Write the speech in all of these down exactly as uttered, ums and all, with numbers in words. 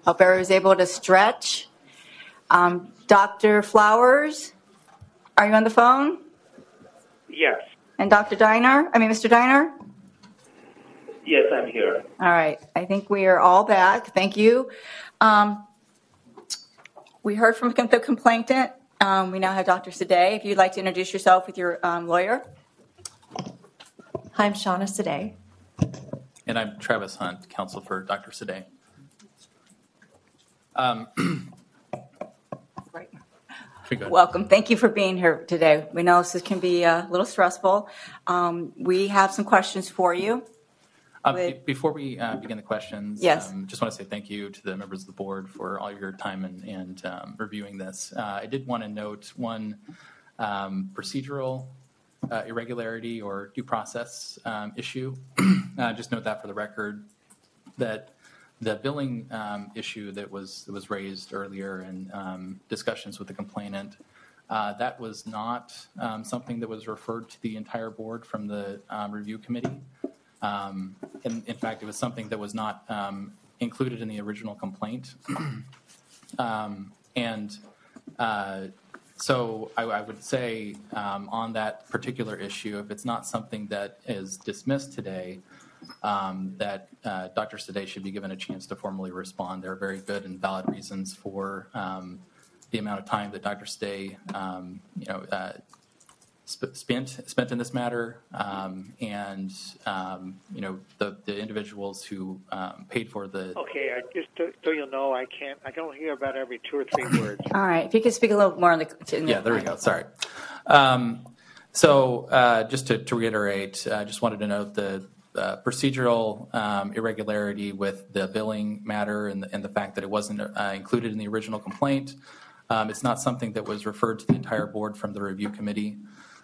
Hope everyone was able to stretch. Um, Doctor Flowers, are you on the phone? Yes. And Doctor Diner? I mean, Mister Diner? Yes, I'm here. All right. I think we are all back. Thank you. Um, we heard from the complainant. Um, we now have Doctor Sadeh. If you'd like to introduce yourself with your um, lawyer. Hi, I'm Shauna Sadeh. And I'm Travis Hunt, counsel for Doctor Sadeh. Um, right. Go Welcome. Thank you for being here today. We know this can be a little stressful. Um, we have some questions for you. Um, with... Before we uh, begin the questions, yes. um, just want to say thank you to the members of the board for all your time and, and um, reviewing this. Uh, I did want to note one um, procedural uh, irregularity or due process um, issue. uh, just note that for the record, that the billing um, issue that was that was raised earlier in um, discussions with the complainant, uh, that was not um, something that was referred to the entire board from the um, review committee. Um, in, in fact, it was something that was not um, included in the original complaint. um, and uh, so I, I would say um, on that particular issue, if it's not something that is dismissed today, Um, that uh, Doctor Sadeh should be given a chance to formally respond. There are very good and valid reasons for um, the amount of time that Doctor Sadeh, um, you know, uh, sp- spent spent in this matter, um, and um, you know, the the individuals who um, paid for the. Okay, I just so you know, I can't. I don't hear about every two or three words. All right, if you could speak a little more on the. Yeah, there we go. Sorry. Um, so uh, just to, to reiterate, I just wanted to note the. Uh, procedural um, irregularity with the billing matter and the, and the fact that it wasn't uh, included in the original complaint. Um, it's not something that was referred to the entire board from the review committee.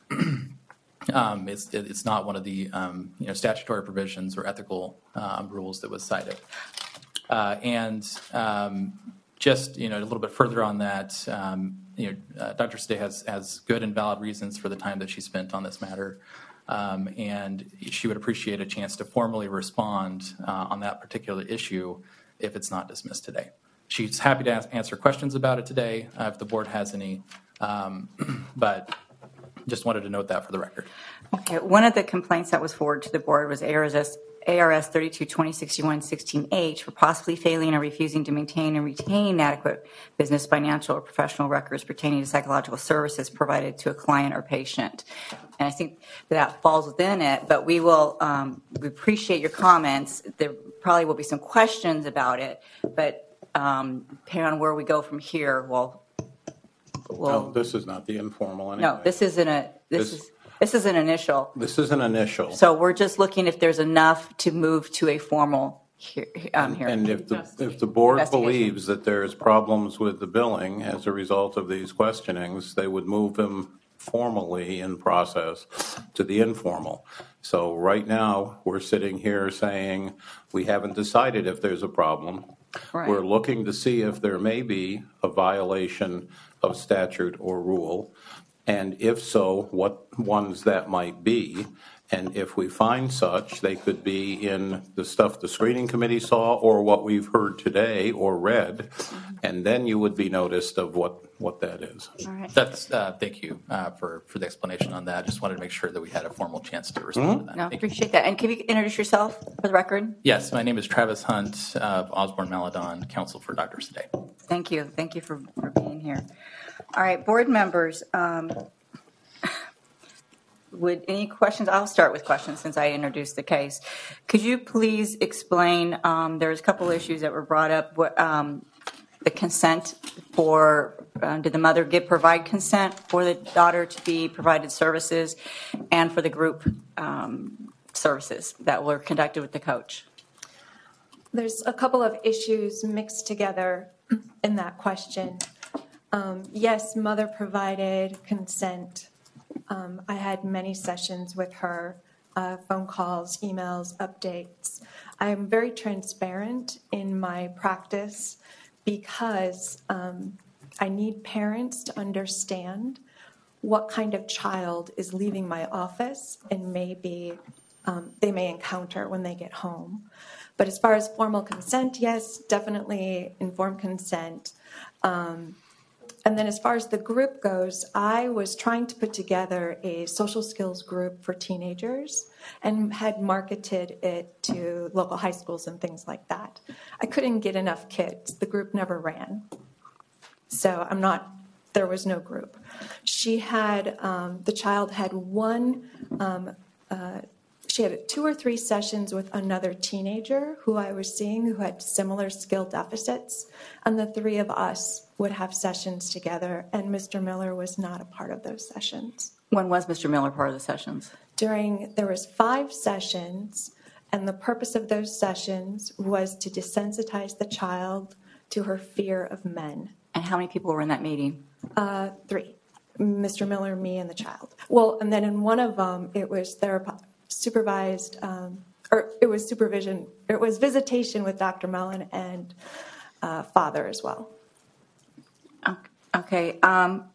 um, it's, it's not one of the um, you know, statutory provisions or ethical um, rules that was cited. Uh, and um, just you know a little bit further on that, um, you know, uh, Doctor Sadeh has, has good and valid reasons for the time that she spent on this matter. Um, and she would appreciate a chance to formally respond uh, on that particular issue if it's not dismissed today. She's happy to ask, answer questions about it today uh, if the board has any, um, but just wanted to note that for the record. Okay. One of the complaints that was forwarded to the board was A R S A R S thirty-two twenty sixty-one sixteen H for possibly failing or refusing to maintain and retain adequate business, financial, or professional records pertaining to psychological services provided to a client or patient. And I think that falls within it, but we will um, we appreciate your comments. There probably will be some questions about it, but um, depending on where we go from here, we'll. we'll no, this is not the informal anyway. No, this isn't a. This, this is. This is an initial. This is an initial. So we're just looking if there's enough to move to a formal he- um, hearing. And if the, if the board believes that there's problems with the billing as a result of these questionings, they would move them formally in process to the informal. So right now we're sitting here saying we haven't decided if there's a problem. Right. We're looking to see if there may be a violation of statute or rule. And if so, what ones that might be. And if we find such, they could be in the stuff the screening committee saw or what we've heard today or read. And then you would be noticed of what, what that is. All right. That's, uh, thank you uh, for, for the explanation on that. Just wanted to make sure that we had a formal chance to respond Mm-hmm. to that. No, Thank appreciate you. that. And can you introduce yourself for the record? Yes, my name is Travis Hunt of Osborne Maladon, counsel for Doctor Sadeh. Thank you. Thank you for, for being here. All right, board members, um, would any questions? I'll start with questions since I introduced the case. Could you please explain, um, there's a couple issues that were brought up, what, um, the consent for, uh, did the mother give provide consent for the daughter to be provided services and for the group um, services that were conducted with the coach? There's a couple of issues mixed together in that question. Um, yes, mother provided consent. Um, I had many sessions with her, uh, phone calls, emails, updates. I am very transparent in my practice because um, I need parents to understand what kind of child is leaving my office and maybe um, they may encounter when they get home. But as far as formal consent, yes, definitely informed consent. Um, and then as far as the group goes, I was trying to put together a social skills group for teenagers and had marketed it to local high schools and things like that. I couldn't get enough kids. The group never ran. So I'm not, there was no group. She had, um, the child had one, um, uh, she had two or three sessions with another teenager who I was seeing who had similar skill deficits, and the three of us would have sessions together, and Mister Miller was not a part of those sessions. When was Mister Miller part of the sessions? During, there was five sessions, and the purpose of those sessions was to desensitize the child to her fear of men. And how many people were in that meeting? Uh, three, Mister Miller, me, and the child. Well, and then in one of them, it was therapy. Supervised, um, or it was supervision, it was visitation with Doctor Mellon and uh, father as well. Okay. Um,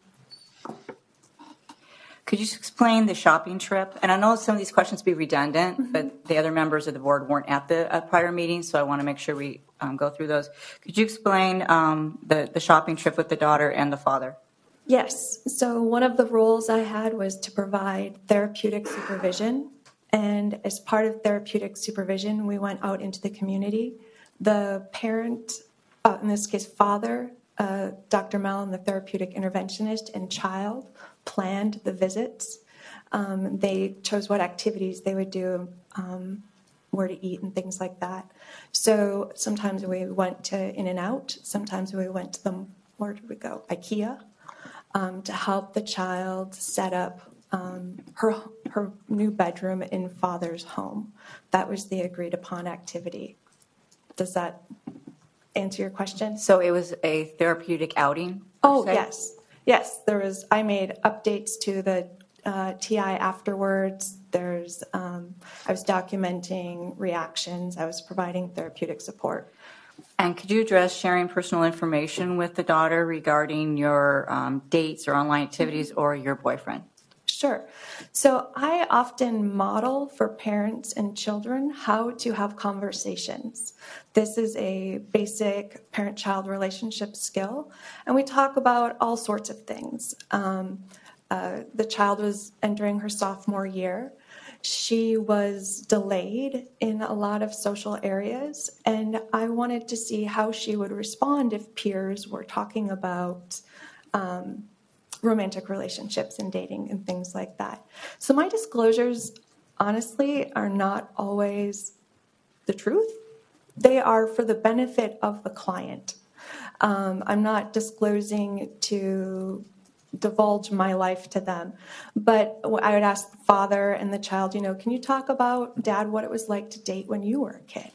could you explain the shopping trip? And I know some of these questions be redundant, mm-hmm. but the other members of the board weren't at the uh, prior meeting, so I want to make sure we um, go through those. Could you explain um, the, the shopping trip with the daughter and the father? Yes. So one of the roles I had was to provide therapeutic supervision. And as part of therapeutic supervision, we went out into the community. The parent, uh, in this case, father, uh, Doctor Mellon, the therapeutic interventionist, and child planned the visits. Um, they chose what activities they would do, um, where to eat, and things like that. So sometimes we went to In-N-Out. Sometimes we went to the, where did we go? IKEA, um, to help the child set up Um, her her new bedroom in father's home. That was the agreed upon activity. Does that answer your question? So it was a therapeutic outing? Oh, say? yes. Yes, there was, I made updates to the uh, T I afterwards. There's, um, I was documenting reactions. I was providing therapeutic support. And could you address sharing personal information with the daughter regarding your um, dates or online activities or your boyfriend? Sure. So I often model for parents and children how to have conversations. This is a basic parent-child relationship skill, and we talk about all sorts of things. Um, uh, the child was entering her sophomore year. She was delayed in a lot of social areas, and I wanted to see how she would respond if peers were talking about um, romantic relationships and dating and things like that. So my disclosures, honestly, are not always the truth. They are for the benefit of the client. Um, I'm not disclosing to divulge my life to them, but I would ask the father and the child, you know, can you talk about, Dad, what it was like to date when you were a kid?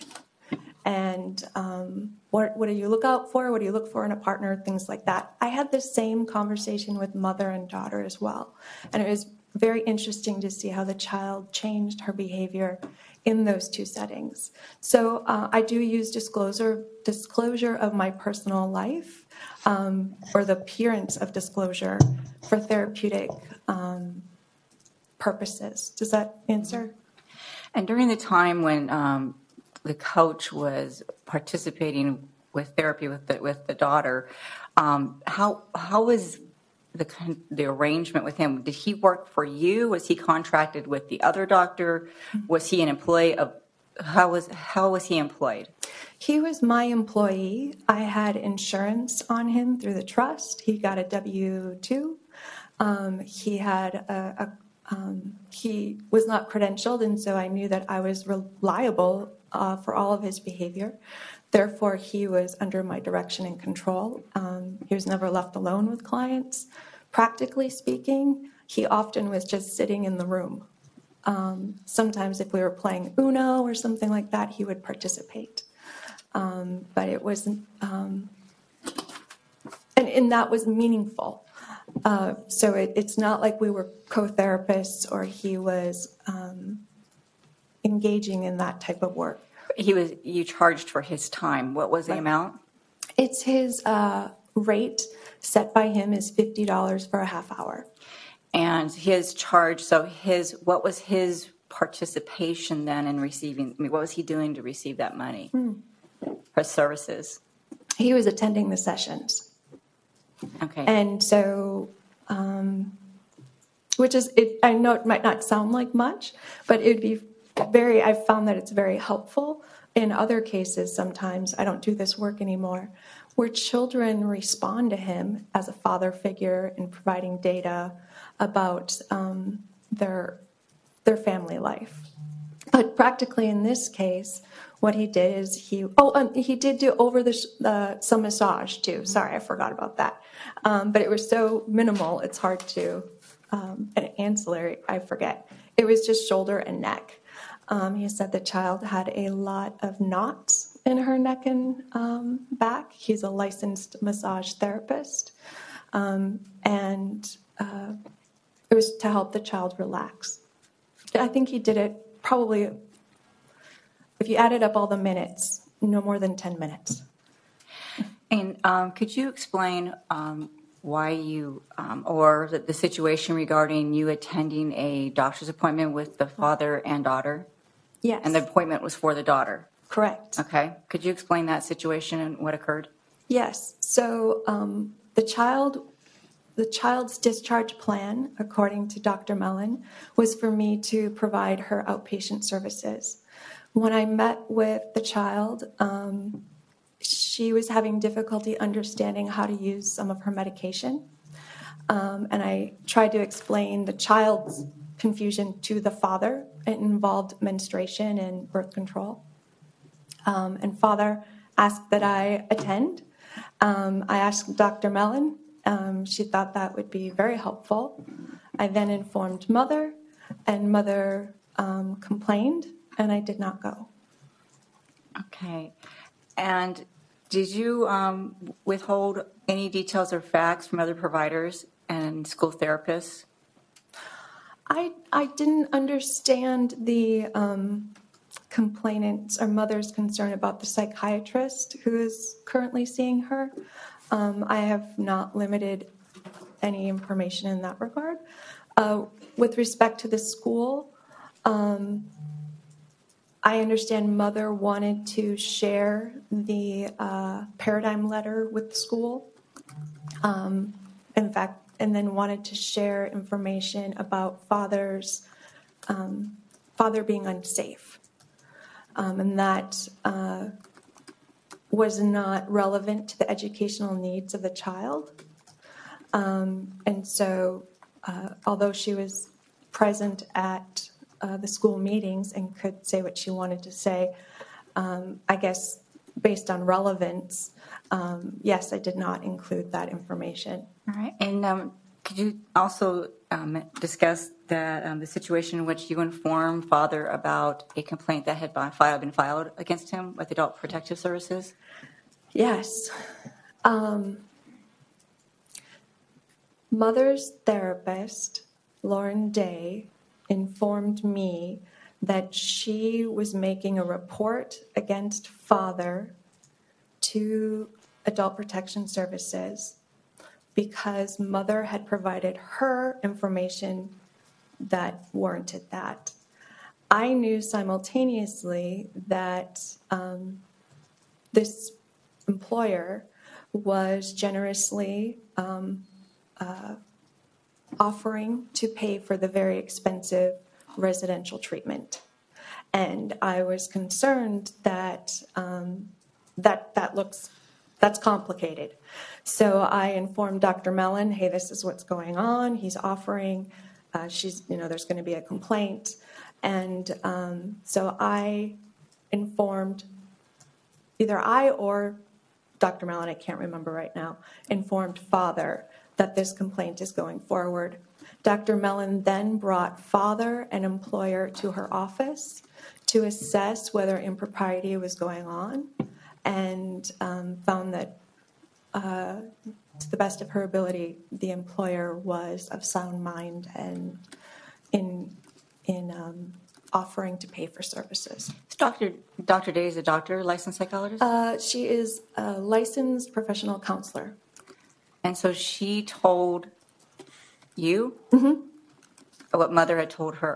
And um, what, what do you look out for? What do you look for in a partner? Things like that. I had the same conversation with mother and daughter as well. And it was very interesting to see how the child changed her behavior in those two settings. So uh, I do use disclosure, disclosure of my personal life, um, or the appearance of disclosure for therapeutic um, purposes. Does that answer? And during the time when um, the coach was participating with therapy with the, with the daughter, um, how how was the the arrangement with him? Did he work for you? Was he contracted with the other doctor? Was he an employee of? How was how was he employed? He was my employee. I had insurance on him through the trust. He got a W two. Um, he had a, a um, he was not credentialed, and so I knew that I was reliable uh, for all of his behavior. Therefore, he was under my direction and control. Um, he was never left alone with clients. Practically speaking, he often was just sitting in the room. Um, sometimes if we were playing Uno or something like that, he would participate. Um, but it wasn't, um, and, and that was meaningful. Uh, so it, it's not like we were co-therapists or he was um, engaging in that type of work. He was. You charged for his time. What was the Right. amount? It's his uh, rate set by him is fifty dollars for a half hour. And his charge. So his what was his participation then in receiving, I mean, what was he doing to receive that money? For services? He was attending the sessions. Okay. And so, um, which is, it, I know it might not sound like much, but it would be very, I've found that it's very helpful in other cases sometimes, I don't do this work anymore, where children respond to him as a father figure in providing data about um, their, their family life. But practically in this case, what he did is he, oh, um, he did do over the, uh, some massage too. Sorry, I forgot about that. Um, but it was so minimal, it's hard to, um, an ancillary, I forget. It was just shoulder and neck. Um, he said the child had a lot of knots in her neck and um, back. He's a licensed massage therapist. Um, and uh, it was to help the child relax. I think he did it probably, if you added up all the minutes, no more than ten minutes. And um, could you explain um, why you, um, or the, the situation regarding you attending a doctor's appointment with the father and daughter? Yes. And the appointment was for the daughter? Correct. Okay. Could you explain that situation and what occurred? Yes. So um, the child, the child's discharge plan, according to Doctor Mellon, was for me to provide her outpatient services. When I met with the child, um, she was having difficulty understanding how to use some of her medication. Um, and I tried to explain the child's confusion to the father. It involved menstruation and birth control. Um, and father asked that I attend. Um, I asked Doctor Mellon. Um, she thought that would be very helpful. I then informed mother, and mother um, complained, and I did not go. Okay. And did you um, withhold any details or facts from other providers and school therapists? I I didn't understand the um, complainant's or mother's concern about the psychiatrist who is currently seeing her. Um, I have not limited any information in that regard. Uh, with respect to the school, um, I understand mother wanted to share the uh, paradigm letter with the school. Um, in fact, and then wanted to share information about father's um, father being unsafe, um, and that uh, was not relevant to the educational needs of the child. Um, and so, uh, although she was present at uh, the school meetings and could say what she wanted to say, um, I guess based on relevance, um, yes, I did not include that information. All right. And um, could you also um, discuss that um, the situation in which you informed father about a complaint that had been filed, been filed against him with Adult Protective Services? Yes. Um, mother's therapist, Lauren Day, informed me that she was making a report against father to Adult Protection Services because mother had provided her information that warranted that. I knew simultaneously that um, this employer was generously um, uh, offering to pay for the very expensive residential treatment. And I was concerned that um, that that looks, that's complicated. So I informed Doctor Mellon, hey, this is what's going on. He's offering, uh, she's, you know, there's going to be a complaint. And um, so I informed, either I or Doctor Mellon, I can't remember right now, informed father that this complaint is going forward. Doctor Mellon then brought father and employer to her office to assess whether impropriety was going on, and um, found that, uh, to the best of her ability, the employer was of sound mind and in in um, offering to pay for services. Doctor Doctor Day is a doctor, licensed psychologist? Uh, she is a licensed professional counselor. And so she told you Mm-hmm. what mother had told her?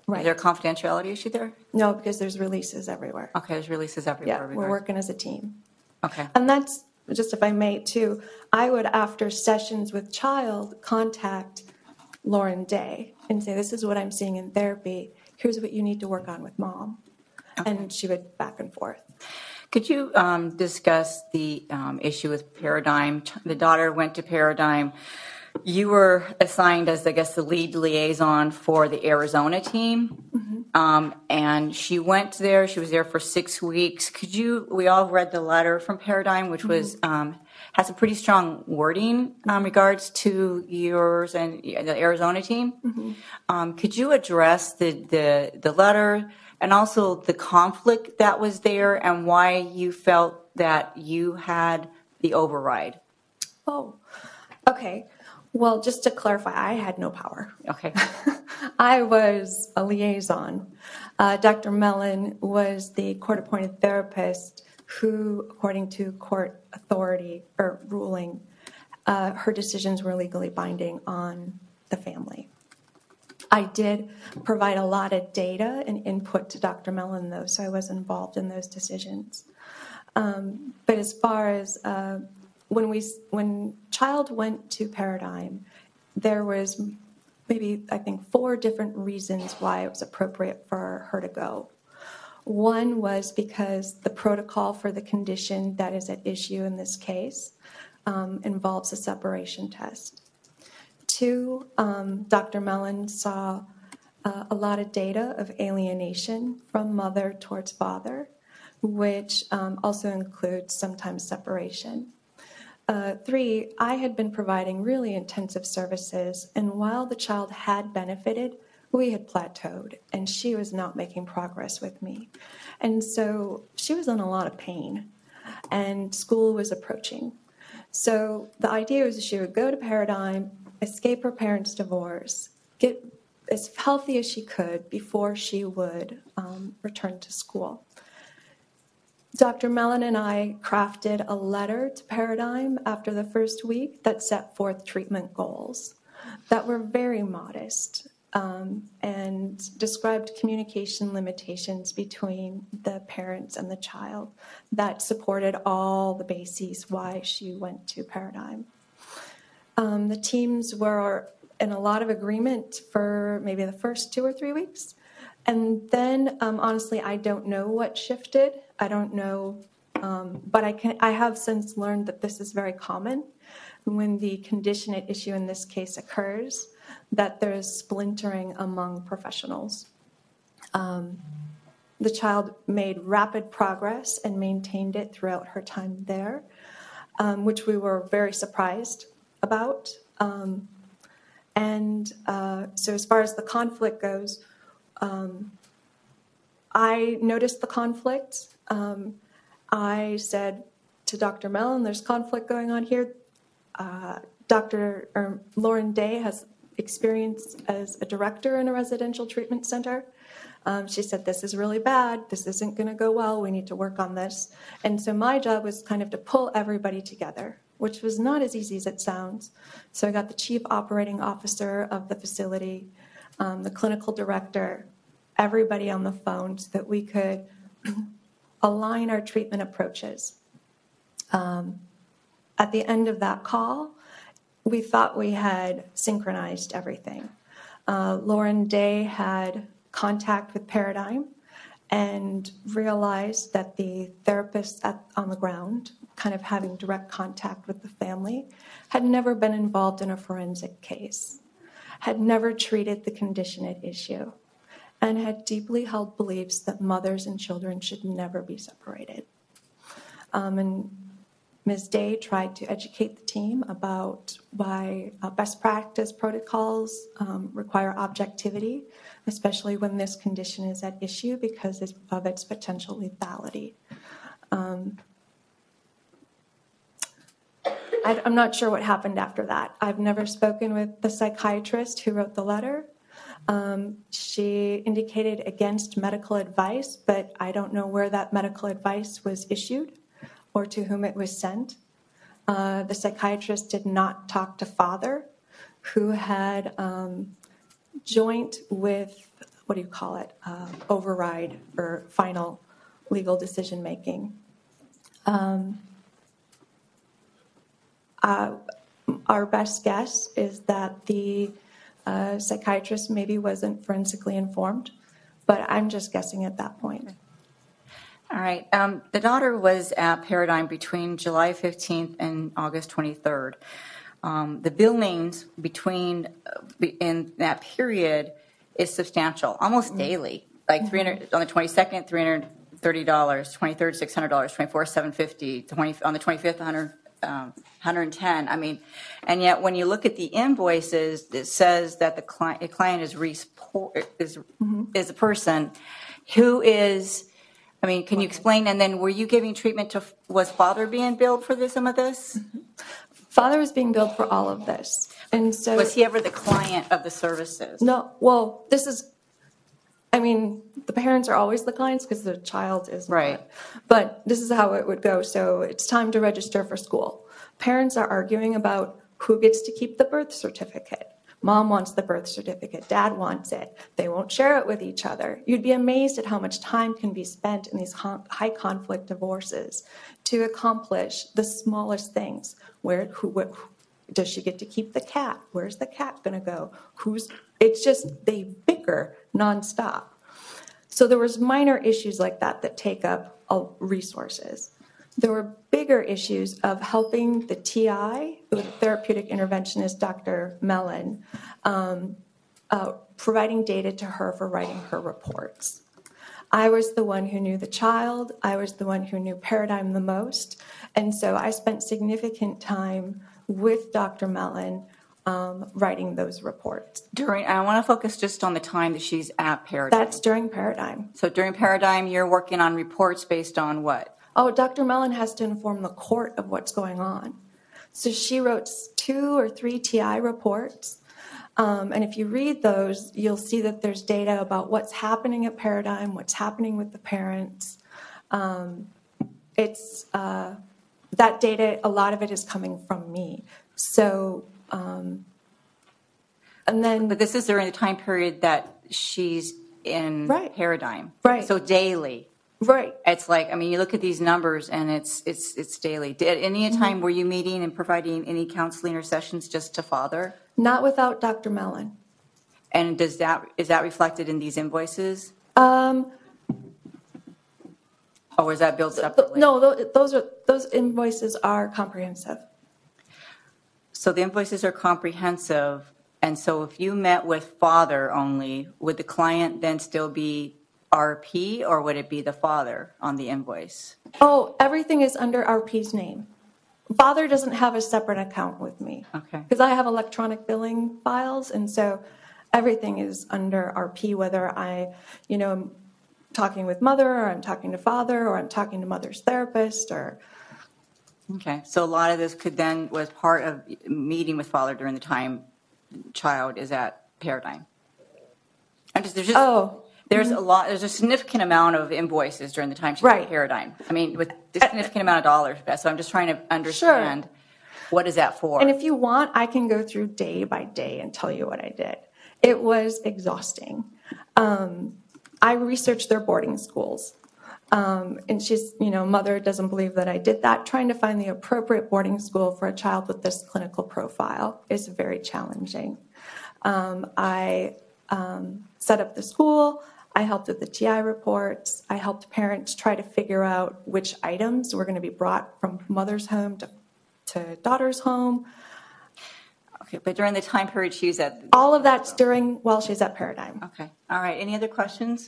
Right. Is there a confidentiality issue there? No, because there's releases everywhere. Okay, there's releases Yeah, everywhere. we're working as a team. Okay. And that's, just if I may too, I would, after sessions with child, contact Lauren Day and say, this is what I'm seeing in therapy. Here's what you need to work on with mom. And she would back and forth. Could you um, discuss the um, issue with Paradigm? The daughter went to Paradigm. You were assigned as, I guess, the lead liaison for the Arizona team. Mm-hmm. Um, and she went there. She was there for six weeks. Could you, we all read the letter from Paradigm, which was, mm-hmm. um, has a pretty strong wording in um, regards to yours and the Arizona team. Mm-hmm. Um, could you address the, the, the letter and also the conflict that was there and why you felt that you had the override? Oh, okay. Well, just to clarify, I had no power. Okay. I was a liaison. Uh, Doctor Mellon was the court-appointed therapist who, according to court authority or ruling, uh, her decisions were legally binding on the family. I did provide a lot of data and input to Doctor Mellon, though, so I was involved in those decisions. Um, but as far as uh, when we when child went to Paradigm, there was maybe, I think, four different reasons why it was appropriate for her to go. One was because the protocol for the condition that is at issue in this case um, involves a separation test. Two, um, Doctor Mellon saw uh, a lot of data of alienation from mother towards father, which um, also includes sometimes separation. Uh, three, I had been providing really intensive services, and while the child had benefited, we had plateaued, and she was not making progress with me. And so she was in a lot of pain, and school was approaching. So the idea was she would go to Paradigm, escape her parents' divorce, get as healthy as she could before she would um, return to school. Doctor Mellon and I crafted a letter to Paradigm after the first week that set forth treatment goals that were very modest um, and described communication limitations between the parents and the child that supported all the bases why she went to Paradigm. Um, the teams were in a lot of agreement for maybe the first two or three weeks. And then, um, honestly, I don't know what shifted. I don't know, um, but I can. I have since learned that this is very common when the condition at issue in this case occurs, that there is splintering among professionals. Um, the child made rapid progress and maintained it throughout her time there, um, which we were very surprised about. Um, and uh, so as far as the conflict goes, Um, I noticed the conflict. Um, I said to Doctor Mellon, there's conflict going on here. Uh, Doctor or Lauren Day has experience as a director in a residential treatment center. Um, she said, this is really bad. This isn't going to go well. We need to work on this. And so my job was kind of to pull everybody together, which was not as easy as it sounds. So I got the chief operating officer of the facility, um, the clinical director, everybody on the phone so that we could align our treatment approaches. Um, at the end of that call, we thought we had synchronized everything. Uh, Lauren Day had contact with Paradigm and realized that the therapists at, on the ground, kind of having direct contact with the family, had never been involved in a forensic case, had never treated the condition at issue, and had deeply held beliefs that mothers and children should never be separated. Um, and Miz Day tried to educate the team about why uh, best practice protocols um, require objectivity, especially when this condition is at issue because of its potential lethality. Um, I, I'm not sure what happened after that. I've never spoken with the psychiatrist who wrote the letter. Um, she indicated against medical advice, but I don't know where that medical advice was issued or to whom it was sent. Uh, the psychiatrist did not talk to father, who had um, joint with what do you call it, uh, override or final legal decision-making. Um, uh, our best guess is that the uh, psychiatrist maybe wasn't forensically informed, but I'm just guessing at that point. All right. Um, the daughter was at Paradigm between July fifteenth and August twenty-third. Um, the billings between uh, be- in that period is substantial, almost daily. Like three hundred on the twenty-second, three hundred thirty dollars, twenty-third, six hundred dollars, twenty-fourth, seven hundred fifty dollars, twenty on the twenty-fifth, one hundred, um, one hundred ten. I mean, and yet when you look at the invoices, it says that the client, the client is report, is is a person who is. I mean, can you explain? And then, were you giving treatment to? Was father being billed for this, some of this? Father was being billed for all of this, and so Was he ever the client of the services? no. Well, this is. I mean, the parents are always the clients because the child is not. Right. But this is how it would go. So it's time to register for school. Parents are arguing about who gets to keep the birth certificate. Mom wants the birth certificate. Dad wants it. They won't share it with each other. You'd be amazed at how much time can be spent in these high conflict divorces to accomplish the smallest things. Where, who, what, does she get to keep the cat? Where's the cat going to go? Who's? It's just they bicker nonstop. So there was minor issues like that that take up uh, resources. There were bigger issues of helping the T I, the therapeutic interventionist, Doctor Mellon, um, uh, providing data to her for writing her reports. I was the one who knew the child. I was the one who knew Paradigm the most. And so I spent significant time with Doctor Mellon um, writing those reports. During, I want to focus just on the time that she's at Paradigm. That's during Paradigm. So during Paradigm, you're working on reports based on what? Oh, Doctor Mellon has to inform the court of what's going on. So she wrote two or three T I reports. Um, and if you read those, you'll see that there's data about what's happening at Paradigm, what's happening with the parents. Um, it's uh, that data, a lot of it is coming from me. So, um, and then. But this is during the time period that she's in Right. Paradigm. Right. So daily. Right. It's like, I mean, you look at these numbers and it's it's it's daily. At any time were you meeting and providing any counseling or sessions just to father? Not without Doctor Mellon. And does that is that reflected in these invoices? Um, Or is that billed th- separately? no, tho- those are those invoices are comprehensive. So the invoices are comprehensive. And so if you met with father only, would the client then still be R P or would it be the father on the invoice? Oh, everything is under R P's name. Father doesn't have a separate account with me. Okay. Because I have electronic billing files, and so everything is under R P, whether I, you know, am talking with mother, or I'm talking to father, or I'm talking to mother's therapist, or. Okay. So a lot of this could then was part of meeting with father during the time child is at Paradigm. And just, there's just Oh. there's a lot. There's a significant amount of invoices during the time she's Right. at Paradigm. I mean, with a significant amount of dollars. So I'm just trying to understand what is that for. And if you want, I can go through day by day and tell you what I did. It was exhausting. Um, I researched their boarding schools. Um, and she's, you know, mother doesn't believe that I did that. Trying to find the appropriate boarding school for a child with this clinical profile is very challenging. Um, I um, set up the school. I helped with the T I reports. I helped parents try to figure out which items were going to be brought from mother's home to, to daughter's home. Okay, but during the time period she's at. All of that's during while she's at Paradigm. Okay. All right. Any other questions?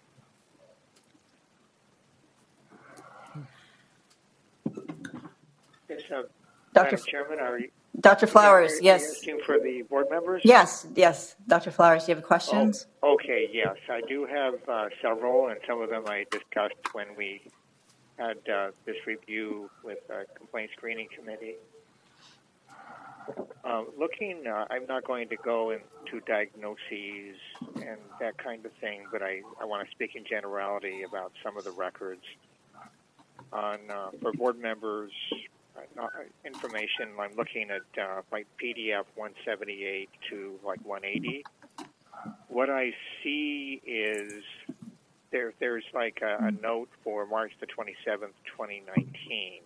Yes, uh, Doctor Madam Chairman, are you? Doctor Flowers, are you yes. asking for the board members? Yes, yes. Doctor Flowers, do you have questions? Oh, okay, yes. I do have uh, several, and some of them I discussed when we had uh, this review with uh, Complaint Screening Committee. Uh, looking, uh, I'm not going to go into diagnoses and that kind of thing, but I, I want to speak in generality about some of the records. On uh, for board members, uh, information, I'm looking at uh, like P D F one seventy-eight to like one eighty. what I see is there. There's like a, a note for March the twenty-seventh, twenty nineteen,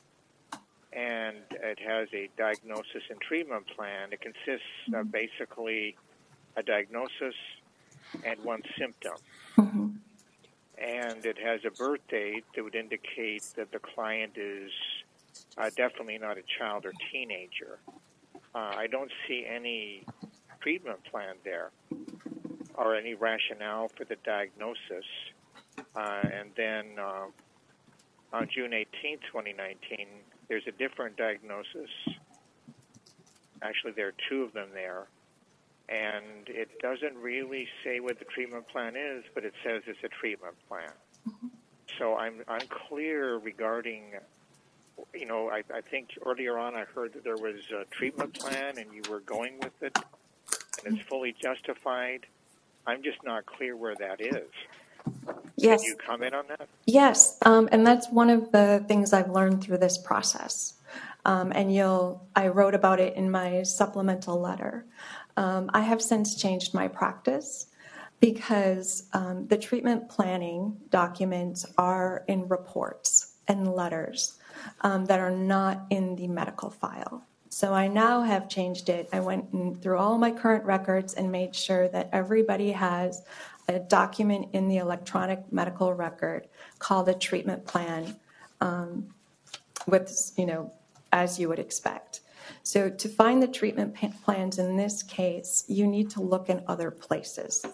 and it has a diagnosis and treatment plan. It consists of basically a diagnosis and one symptom. Mm-hmm. And it has a birth date that would indicate that the client is uh, definitely not a child or teenager. Uh, I don't see any treatment plan there or any rationale for the diagnosis. Uh, and then uh, on June eighteenth, twenty nineteen, there's a different diagnosis. Actually, there are two of them there. And it doesn't really say what the treatment plan is, but it says it's a treatment plan. Mm-hmm. So I'm unclear regarding, you know, I, I think earlier on I heard that there was a treatment plan and you were going with it, and it's fully justified. I'm just not clear where that is. Yes. Can you comment on that? Yes, um, and that's one of the things I've learned through this process. Um, and you'll, I wrote about it in my supplemental letter. Um, I have since changed my practice because um, the treatment planning documents are in reports and letters um, that are not in the medical file. So I now have changed it. I went through all my current records and made sure that everybody has a document in the electronic medical record called a treatment plan um, with, you know, as you would expect. So to find the treatment plans in this case, you need to look in other places.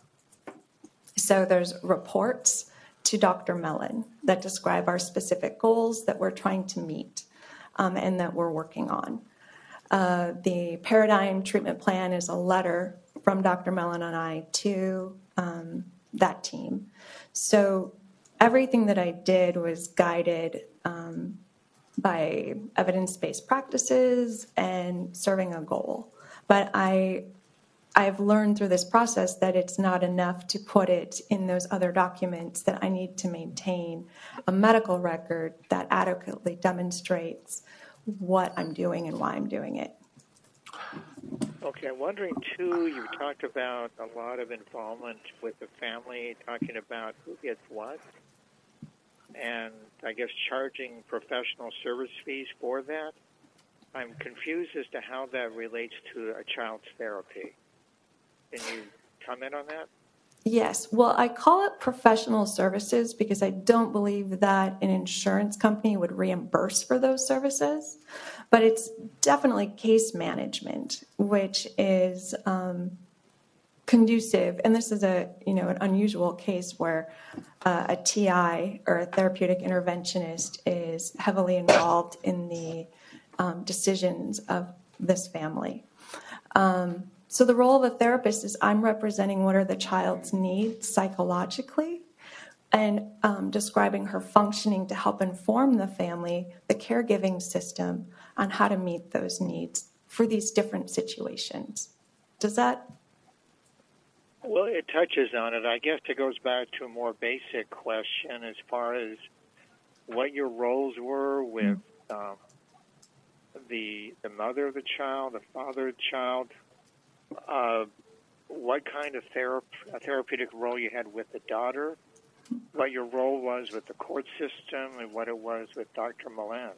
So there's reports to Doctor Mellon that describe our specific goals that we're trying to meet um, and that we're working on. Uh, the Paradigm treatment plan is a letter from Doctor Mellon and I to um, that team. So everything that I did was guided um, by evidence-based practices and serving a goal. But I, I've learned through this process that it's not enough to put it in those other documents, that I need to maintain a medical record that adequately demonstrates what I'm doing and why I'm doing it. Okay, I'm wondering, too, you talked about a lot of involvement with the family, talking about who gets what, and I guess charging professional service fees for that. I'm confused as to how that relates to a child's therapy. Can you comment on that? Yes. Well, I call it professional services because I don't believe that an insurance company would reimburse for those services. But it's definitely case management, which is um, conducive. And this is a, you know, an unusual case where uh, a T I or a therapeutic interventionist is heavily involved in the um, decisions of this family. Um, So the role of a therapist is I'm representing what are the child's needs psychologically and um, describing her functioning to help inform the family, the caregiving system, on how to meet those needs for these different situations. Does that? Well, it touches on it. I guess it goes back to a more basic question as far as what your roles were with um, the the mother of the child, the father of the child. Uh, what kind of thera- therapeutic role you had with the daughter, what your role was with the court system, and what it was with Doctor Mellon.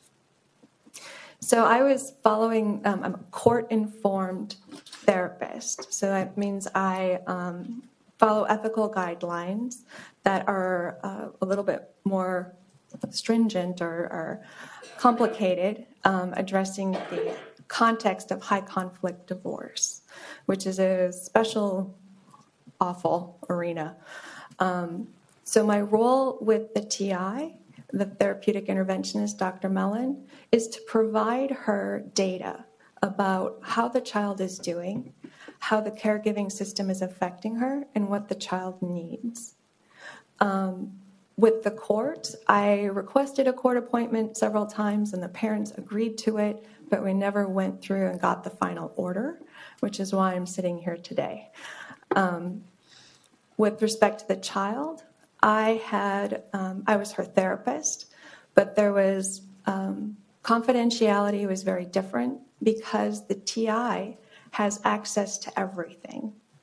So I was following, um, I'm a court-informed therapist. So that means I um, follow ethical guidelines that are uh, a little bit more stringent or, or complicated, um, addressing the context of high conflict divorce, which is a special, awful arena. Um, so my role with the T I, the therapeutic interventionist, Doctor Mellon, is to provide her data about how the child is doing, how the caregiving system is affecting her, and what the child needs. Um, with the court, I requested a court appointment several times, and the parents agreed to it, but we never went through and got the final order, which is why I'm sitting here today. Um, with respect to the child, I had, um, I was her therapist, but there was, um, confidentiality was very different because the T I has access to everything.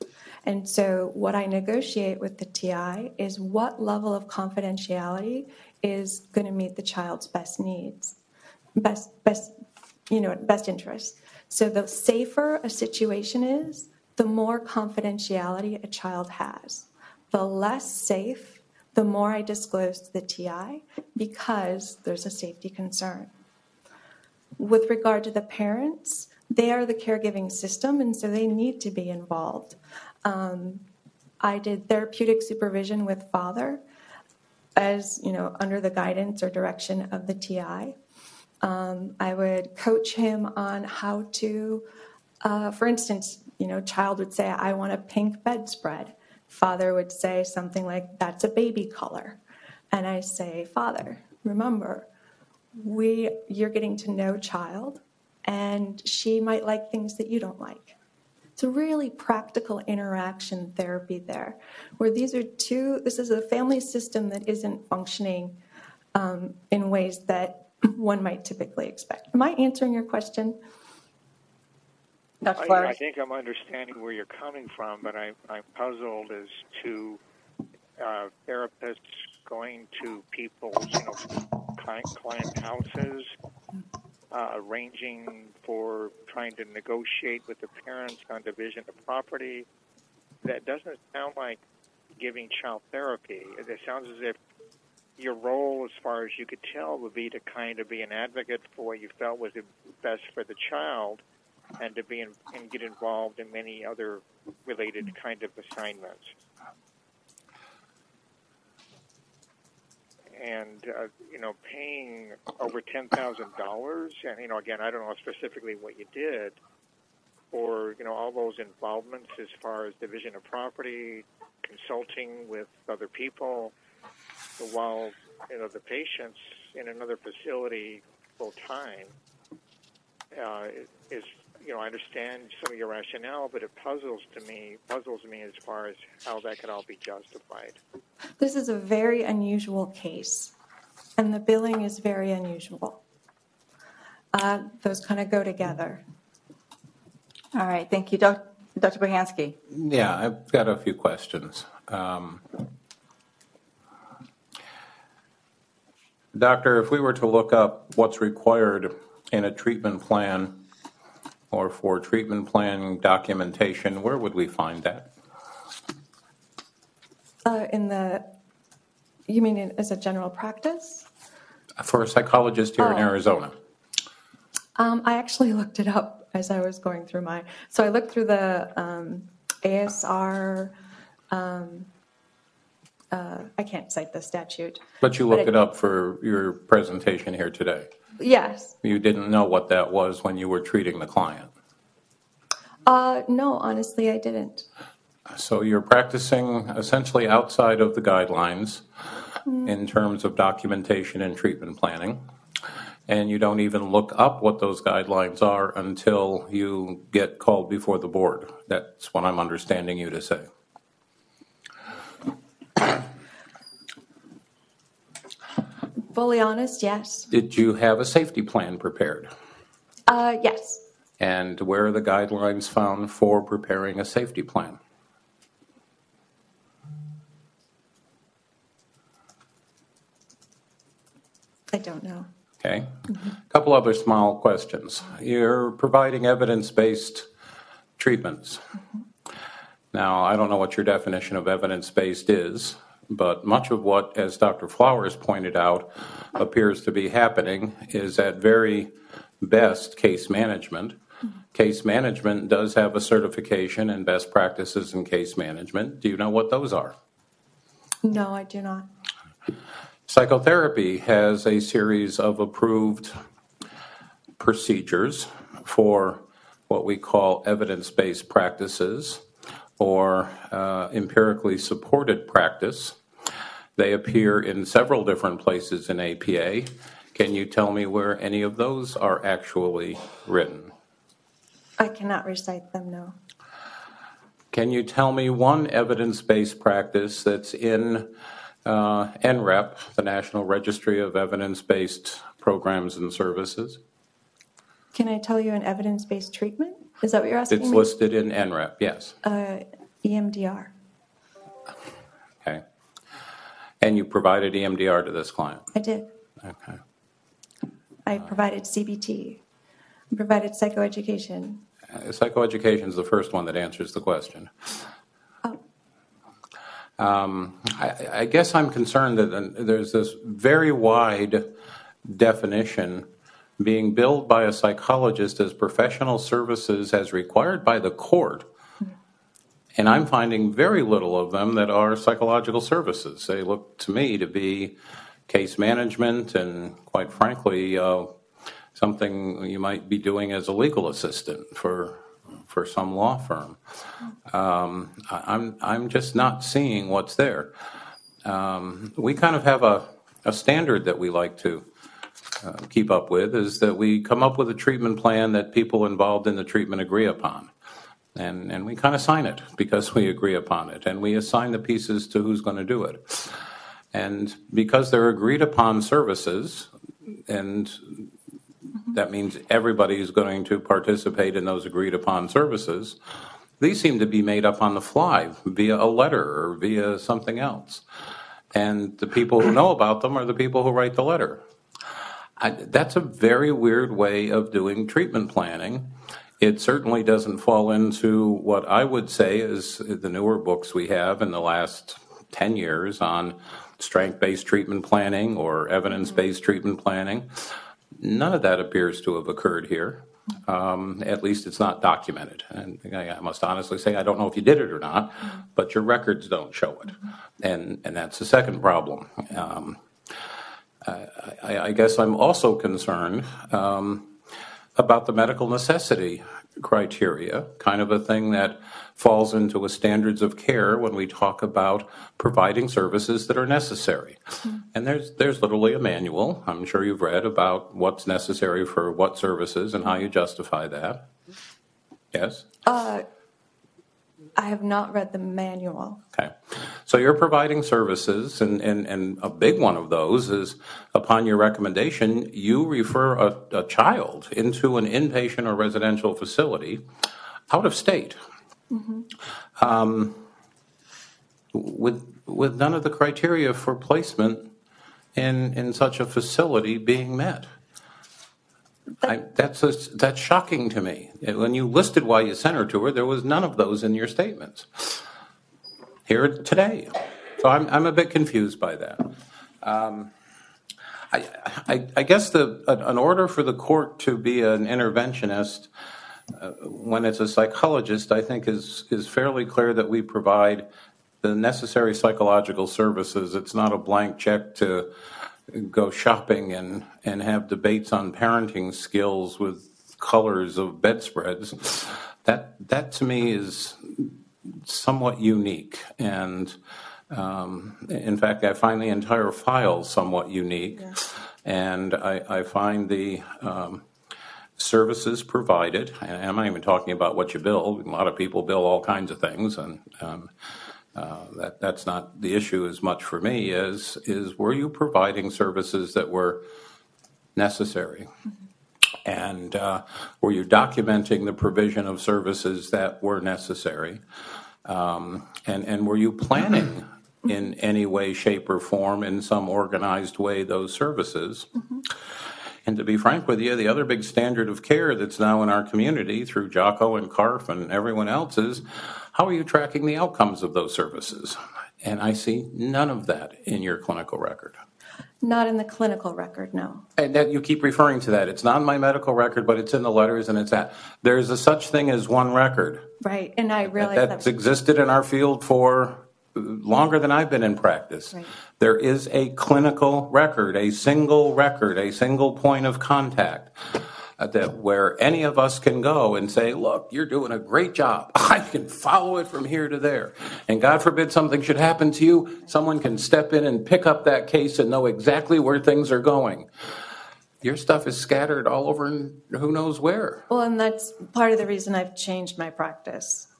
And so what I negotiate with the T I is what level of confidentiality is going to meet the child's best needs, best, best, you know, best interests. So the safer a situation is, the more confidentiality a child has. The less safe, the more I disclose to the T I because there's a safety concern. With regard to the parents, they are the caregiving system, and so they need to be involved. Um, I did therapeutic supervision with father as, you know, under the guidance or direction of the T I. Um, I would coach him on how to, uh, for instance, you know, child would say, I want a pink bedspread. Father would say something like, that's a baby color. And I say, Father, remember, we, you're getting to know child, and she might like things that you don't like. It's a really practical interaction therapy there, where these are two, this is a family system that isn't functioning um, in ways that one might typically expect. Am I answering your question? Doctor I, Flowers? I think I'm understanding where you're coming from, but I, I'm puzzled as to uh, therapists going to people's, you know, client, client houses, uh, arranging for trying to negotiate with the parents on division of property. That doesn't sound like giving child therapy. It sounds as if your role, as far as you could tell, would be to kind of be an advocate for what you felt was the best for the child, and to be in, and get involved in many other related kind of assignments. And, uh, you know, paying over ten thousand dollars, and, you know, again, I don't know specifically what you did, or, you know, all those involvements as far as division of property, consulting with other people, while, you know, the patient's in another facility full time, uh, is, you know, I understand some of your rationale, but it puzzles to me, puzzles me as far as how that could all be justified. This is a very unusual case, and the billing is very unusual. Uh, those kind of go together. All right, thank you. Doc- Doctor Bohansky? Yeah, I've got a few questions. Um, Doctor, if we were to look up what's required in a treatment plan or for treatment plan documentation, where would we find that? Uh, in the, you mean in, as a general practice? For a psychologist here Oh. in Arizona. Um, I actually looked it up as I was going through my, so I looked through the um, A S R, um, uh, I can't cite the statute. But you looked But it up for your presentation here today. Yes. You didn't know what that was when you were treating the client. Uh, no, honestly, I didn't. So you're practicing essentially outside of the guidelines in terms of documentation and treatment planning. And you don't even look up what those guidelines are until you get called before the board. That's what I'm understanding you to say. Fully honest, yes. Did you have a safety plan prepared? Uh, yes. And where are the guidelines found for preparing a safety plan? I don't know. Okay. Mm-hmm. A couple other small questions. You're providing evidence-based treatments. Mm-hmm. Now, I don't know what your definition of evidence-based is, but much of what, as Doctor Flowers pointed out, appears to be happening is at very best case management. Mm-hmm. Case management does have a certification and best practices in case management. Do you know what those are? No, I do not. Psychotherapy has a series of approved procedures for what we call evidence-based practices or uh, empirically supported practice. They appear in several different places in A P A. Can you tell me where any of those are actually written? I cannot recite them, no. Can you tell me one evidence-based practice that's in uh, N R E P, the National Registry of Evidence-Based Programs and Services? Can I tell you an evidence-based treatment? Is that what you're asking It's me? listed in N R E P, yes. Uh, E M D R. Okay. And you provided E M D R to this client? I did. Okay. I provided C B T. I provided psychoeducation. Uh, psychoeducation is the first one that answers the question. Oh. Um, I, I guess I'm concerned that uh, there's this very wide definition being billed by a psychologist as professional services as required by the court. And I'm finding very little of them that are psychological services. They look to me to be case management and, quite frankly, uh, something you might be doing as a legal assistant for for some law firm. Um, I- I'm I'm just not seeing what's there. Um, we kind of have a, a standard that we like to uh, keep up with, is that we come up with a treatment plan that people involved in the treatment agree upon. And, and we kind of sign it because we agree upon it, and we assign the pieces to who's going to do it. And because they're agreed upon services, and that means everybody is going to participate in those agreed upon services, these seem to be made up on the fly via a letter or via something else. And the people who know about them are the people who write the letter. I, that's a very weird way of doing treatment planning. It certainly doesn't fall into what I would say is the newer books we have in the last ten years on strength-based treatment planning or evidence-based treatment planning. None of that appears to have occurred here. Um, at least it's not documented. And I must honestly say I don't know if you did it or not, but your records don't show it. And, and that's the second problem. Um, I, I guess I'm also concerned um, about the medical necessity criteria, kind of a thing that falls into a standards of care when we talk about providing services that are necessary. Mm-hmm. And there's there's literally a manual, I'm sure you've read, about what's necessary for what services and how you justify that. Yes? Uh, I have not read the manual. Okay. So you're providing services, and, and, and a big one of those is, upon your recommendation, you refer a, a child into an inpatient or residential facility out of state. Mm-hmm. Um, with, with none of the criteria for placement in, in such a facility being met. I, that's a, that's shocking to me. When you listed why you sent her to her, there was none of those in your statements here today. So I'm I'm a bit confused by that. Um, I, I I guess the an order for the court to be an interventionist uh, when it's a psychologist, I think is is fairly clear that we provide the necessary psychological services. It's not a blank check to go shopping and, and have debates on parenting skills with colors of bedspreads. That that to me is somewhat unique, and um, in fact, I find the entire file somewhat unique, yeah. And I, I find the um, services provided, and I'm not even talking about what you bill. A lot of people bill all kinds of things, and um, Uh, that that's not the issue as much for me as is were you providing services that were necessary, mm-hmm. and uh, were you documenting the provision of services that were necessary, um, and and were you planning in any way, shape, or form in some organized way those services? Mm-hmm. And to be frank with you, the other big standard of care that's now in our community through JACO and CARF and everyone else is, how are you tracking the outcomes of those services? And I see none of that in your clinical record. Not in the clinical record, no. And that you keep referring to that. It's not in my medical record, but it's in the letters, and it's that. There's a such thing as one record. Right, and I realize that. That's that existed in our field for longer than I've been in practice. Right. There is a clinical record, a single record, a single point of contact uh, that where any of us can go and say, look, you're doing a great job. I can follow it from here to there. And God forbid something should happen to you, someone can step in and pick up that case and know exactly where things are going. Your stuff is scattered all over who knows where. Well, and that's part of the reason I've changed my practice.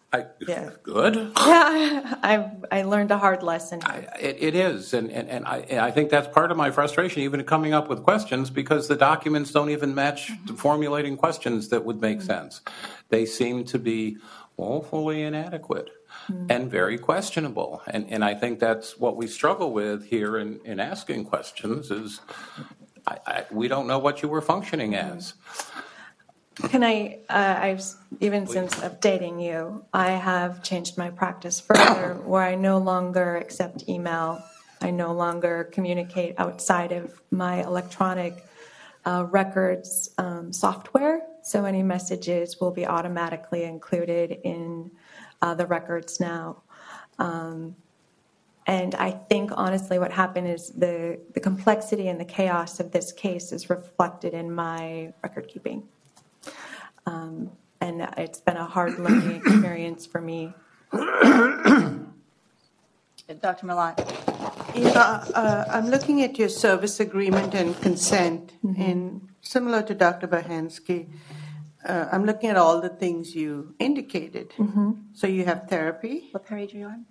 I, Yeah. Good. Yeah, I I learned a hard lesson. I, it, it is, and, and, and I, and I think that's part of my frustration, even coming up with questions, because the documents don't even match the formulating questions that would make sense. They seem to be woefully inadequate and very questionable, and, and I think that's what we struggle with here in, in asking questions is I, I, we don't know what you were functioning as. Can I, uh, I've, even since updating you, I have changed my practice further where I no longer accept email. I no longer communicate outside of my electronic uh, records um, software. So any messages will be automatically included in uh, the records now. Um, and I think, honestly, what happened is the, the complexity and the chaos of this case is reflected in my record keeping. Um, and it's been a hard learning experience for me. Doctor Milan. Yeah, uh, I'm looking at your service agreement and consent, Mm-hmm. and similar to Doctor Bahansky, uh, I'm looking at all the things you indicated. Mm-hmm. So you have therapy, What page are you on?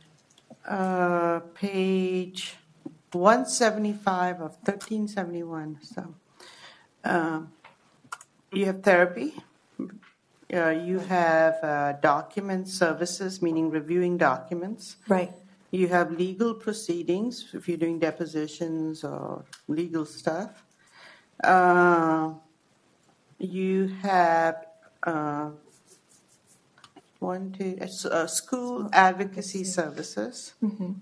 uh, page one seventy-five of thirteen seventy-one. So uh, you have therapy. Uh, you have uh, document services, meaning reviewing documents. Right. You have legal proceedings, if you're doing depositions or legal stuff. Uh, you have uh, one, two, uh, school advocacy services. Mm-hmm.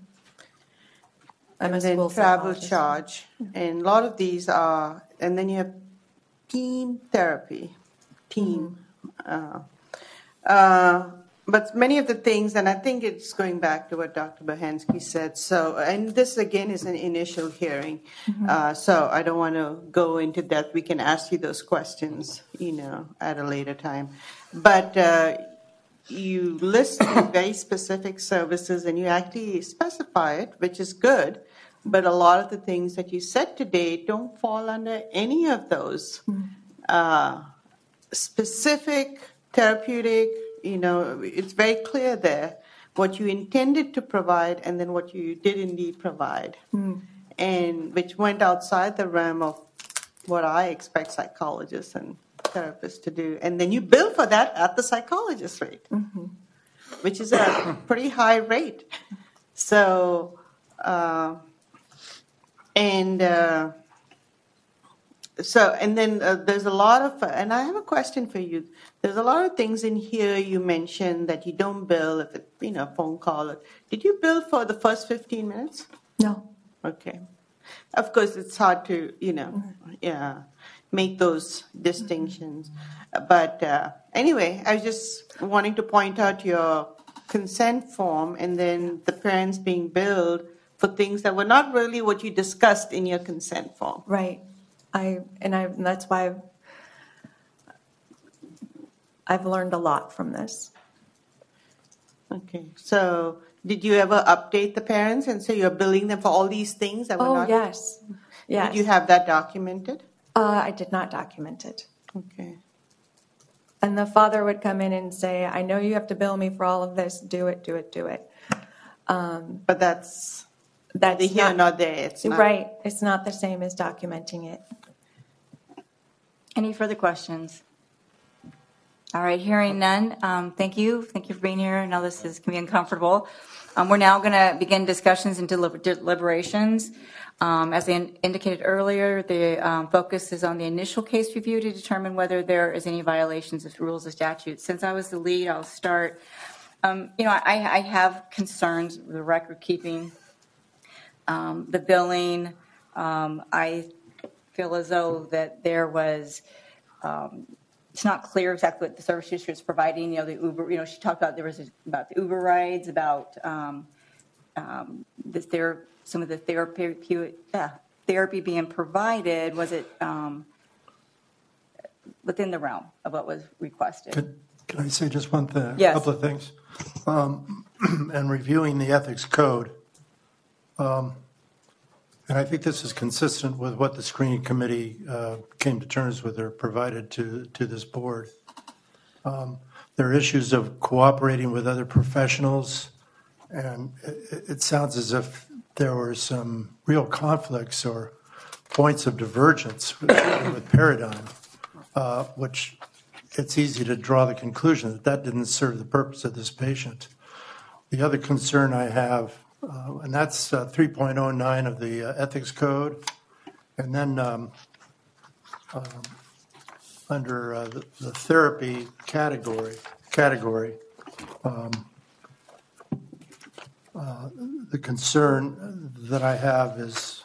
I'm And a then school travel psychologist. charge. And a lot of these are, and then you have team therapy, team. Uh, uh, but many of the things, and I think it's going back to what Doctor Bahansky said. So, and this again is an initial hearing, uh, so I don't want to go into that. We can ask you those questions, you know, at a later time. But uh, you list very specific services, and you actually specify it, which is good. But a lot of the things that you said today don't fall under any of those uh, specific therapeutic. You know, it's very clear there what you intended to provide and then what you did indeed provide, Mm. and which went outside the realm of what I expect psychologists and therapists to do. And then you bill for that at the psychologist rate, Mm-hmm. which is a pretty high rate. So, uh, and uh, so, and then uh, there's a lot of, and I have a question for you. There's a lot of things in here you mentioned that you don't bill if it, you know, phone call. Did you bill for the first fifteen minutes? No. Okay. Of course, it's hard to, you know, yeah, make those distinctions. But uh, anyway, I was just wanting to point out your consent form and then the parents being billed for things that were not really what you discussed in your consent form. Right. I and I and that's why I've, I've learned a lot from this. Okay. So did you ever update the parents and say you're billing them for all these things that were Oh not? yes, yes. Did you have that documented? Uh, I did not document it. Okay. And the father would come in and say, "I know you have to bill me for all of this. Do it, do it, do it." Um, But that's that's neither here not, nor there. It's not. right. It's not the same as documenting it. Any further questions? All right, hearing none. Um, thank you. Thank you for being here. I know this is can be uncomfortable. Um, we're now going to begin discussions and deliber- deliberations. Um, as I in- indicated earlier, the um, focus is on the initial case review to determine whether there is any violations of rules or statutes. Since I was the lead, I'll start. Um, you know, I, I have concerns with the record keeping, um, the billing. Um, I feel as though that there was. Um, It's not clear exactly what the service she was providing. You know, the Uber. You know, she talked about there was a, about the Uber rides, about um, um, the ther- some of the therapy uh, therapy being provided. Was it um, within the realm of what was requested? Could, can I say just one thing? Yes. A couple of things. Um, and reviewing the ethics code, um, and I think this is consistent with what the screening committee uh, came to terms with or provided to, to this board. Um, there are issues of cooperating with other professionals, and it, it sounds as if there were some real conflicts or points of divergence with, with Paradigm, uh, which it's easy to draw the conclusion that that didn't serve the purpose of this patient. The other concern I have, uh, and that's uh, three point oh nine of the uh, Ethics Code, and then um, um, under uh, the, the therapy category, category, um, uh, the concern that I have is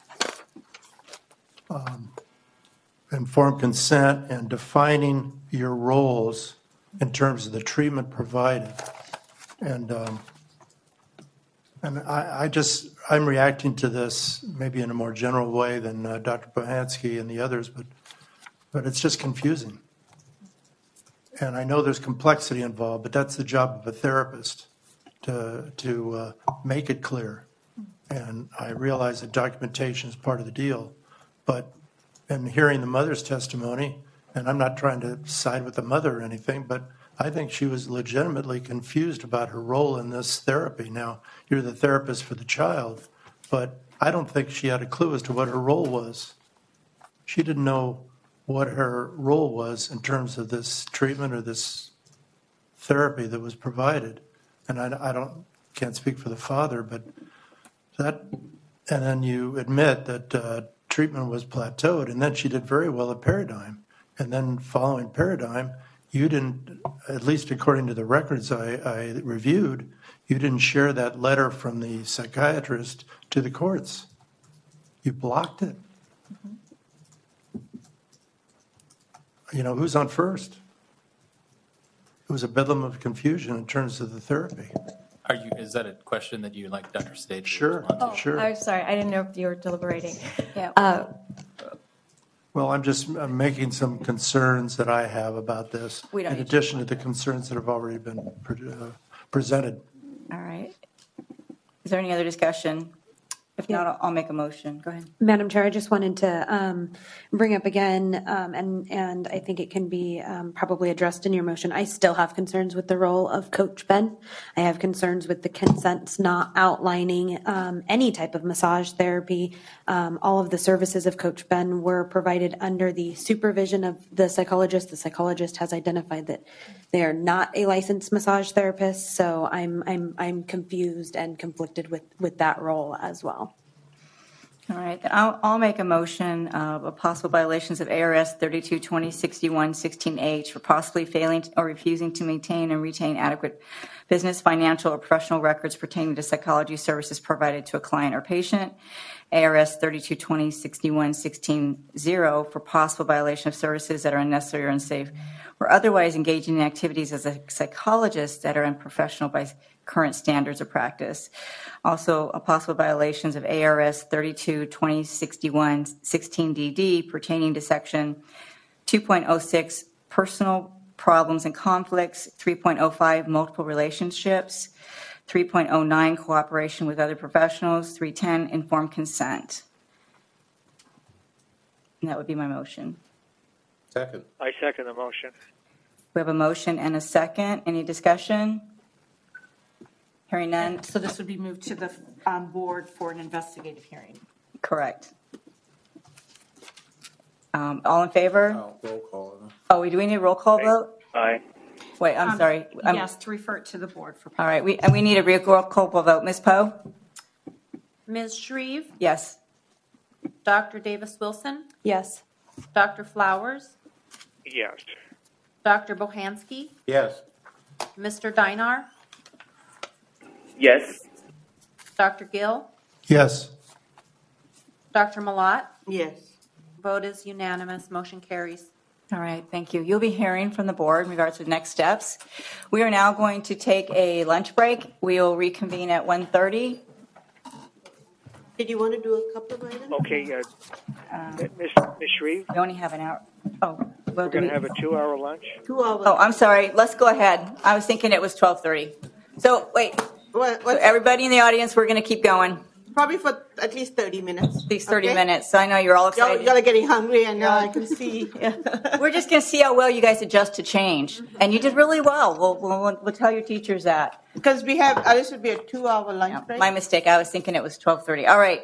um, informed consent and defining your roles in terms of the treatment provided. And um, and I, I just, I'm reacting to this maybe in a more general way than uh, Doctor Bohansky and the others, but but it's just confusing. And I know there's complexity involved, but that's the job of a therapist to to uh, make it clear. And I realize that documentation is part of the deal, but in hearing the mother's testimony, and I'm not trying to side with the mother or anything, but I think she was legitimately confused about her role in this therapy. Now, you're the therapist for the child, but I don't think she had a clue as to what her role was. She didn't know what her role was in terms of this treatment or this therapy that was provided. And I, I don't can't speak for the father, but that, and then you admit that uh, treatment was plateaued, and then she did very well at Paradigm. And then following Paradigm, you didn't, at least according to the records I, I reviewed, you didn't share that letter from the psychiatrist to the courts. You blocked it. Mm-hmm. You know, who's on first? It was a bedlam of confusion in terms of the therapy. Are you? Is that a question that you'd like Doctor Stade to Sure. respond to? Oh, Sure. I'm sorry. I didn't know if you were deliberating. Yeah. Uh, Well, I'm just I'm making some concerns that I have about this, We don't in need to addition to the concerns that have already been pre- uh, presented. All right. Is there any other discussion? If not, I'll, I'll make a motion. Go ahead. Madam Chair, I just wanted to um, bring up again, um, and and I think it can be um, probably addressed in your motion. I still have concerns with the role of Coach Ben. I have concerns with the consents not outlining um, any type of massage therapy. Um, all of the services of Coach Ben were provided under the supervision of the psychologist. The psychologist has identified that they are not a licensed massage therapist, so I'm I'm I'm confused and conflicted with with that role as well. All right, then I'll, I'll make a motion of a possible violations of A R S thirty-two twenty sixty-one sixteen H for possibly failing or refusing to maintain and retain adequate business, financial, or professional records pertaining to psychology services provided to a client or patient. A R S thirty-two twenty sixty-one sixteen zero for possible violation of services that are unnecessary or unsafe, or otherwise engaging in activities as a psychologist that are unprofessional by current standards of practice. Also, a possible violations of A R S thirty-two twenty sixty-one sixteen D D pertaining to section two point oh six personal problems and conflicts, three point oh five multiple relationships, three point oh nine cooperation with other professionals, three ten informed consent. And that would be my motion. Second. I second the motion. We have a motion and a second. Any discussion? Hearing none. So this would be moved to the um, board for an investigative hearing. Correct. Um, all in favor? Oh, roll call. Oh, we do we need a roll call vote? Aye. Wait, I'm Um, sorry. I'm- Yes, to refer it to the board for. All right, we and we need a roll call vote. Miz Poe? Miz Shreve, Yes. Doctor Davis Wilson, Yes. Doctor Flowers, Yes. Doctor Bohansky, Yes. Mister Dinar, Yes. Doctor Gill, Yes. Doctor Malat. Yes. Vote is unanimous. Motion carries. All right, thank you. You'll be hearing from the board in regards to the next steps. We are now going to take a lunch break. We will reconvene at one thirty. Did you want to do a couple of items? Okay, uh, Miss Miss Shreve, We only have an hour. Oh, well, we're do going we? to have a two-hour lunch. Two hours. Oh, I'm sorry. Let's go ahead. I was thinking it was twelve thirty. So wait, What, so what's, everybody in the audience, we're going to keep going. probably for at least thirty minutes. These thirty okay? minutes. So I know you're all Y'all, excited. y'all are getting hungry, and now I can see. We're just going to see how well you guys adjust to change. And you did really well. We'll, we'll, we'll tell your teachers that. Because we have, uh, this would be a two-hour lunch Yeah, break. my mistake. I was thinking it was twelve thirty. All right.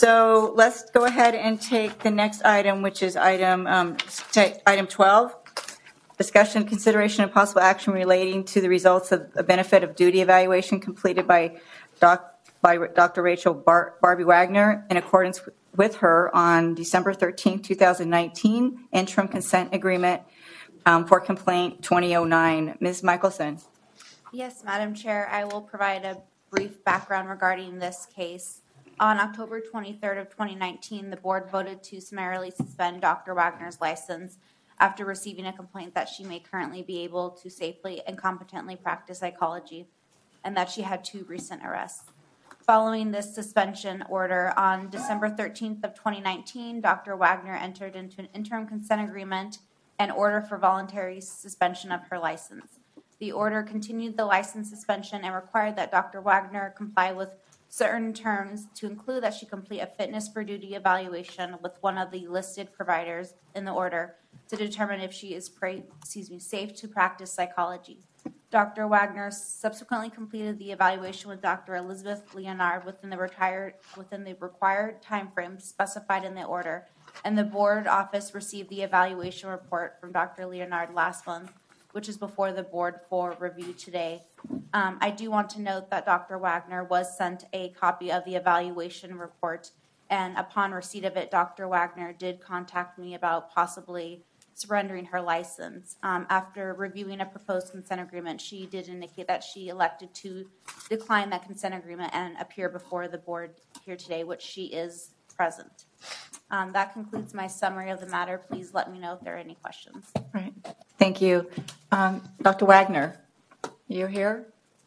So let's go ahead and take the next item, which is item um, st- item twelve. Discussion, consideration, and possible action relating to the results of a benefit of duty evaluation completed by doc, by Doctor Rachel Bar, Barbie Wagner in accordance with her on December thirteenth, twenty nineteen interim consent agreement um, for complaint twenty oh nine. Miz Michelson. Yes, Madam Chair, I will provide a brief background regarding this case. On October twenty-third of twenty nineteen, the board voted to summarily suspend Doctor Wagner's license after receiving a complaint that she may currently be able to safely and competently practice psychology and that she had two recent arrests. Following this suspension order, on December thirteenth of twenty nineteen, Doctor Wagner entered into an interim consent agreement and order for voluntary suspension of her license. The order continued the license suspension and required that Doctor Wagner comply with certain terms, to include that she complete a fitness for duty evaluation with one of the listed providers in the order to determine if she is pra- excuse me, safe to practice psychology. Doctor Wagner subsequently completed the evaluation with Doctor Elizabeth Leonard within the retired within the required time frame specified in the order, and the board office received the evaluation report from Doctor Leonard last month, which is before the board for review today. Um, I do want to note that Doctor Wagner was sent a copy of the evaluation report, and upon receipt of it, Doctor Wagner did contact me about possibly surrendering her license. Um, after reviewing a proposed consent agreement, she did indicate that she elected to decline that consent agreement and appear before the board here today, which she is present. Um, that concludes my summary of the matter. Please let me know if there are any questions. Right. Thank you. Um, Doctor Wagner, you're here?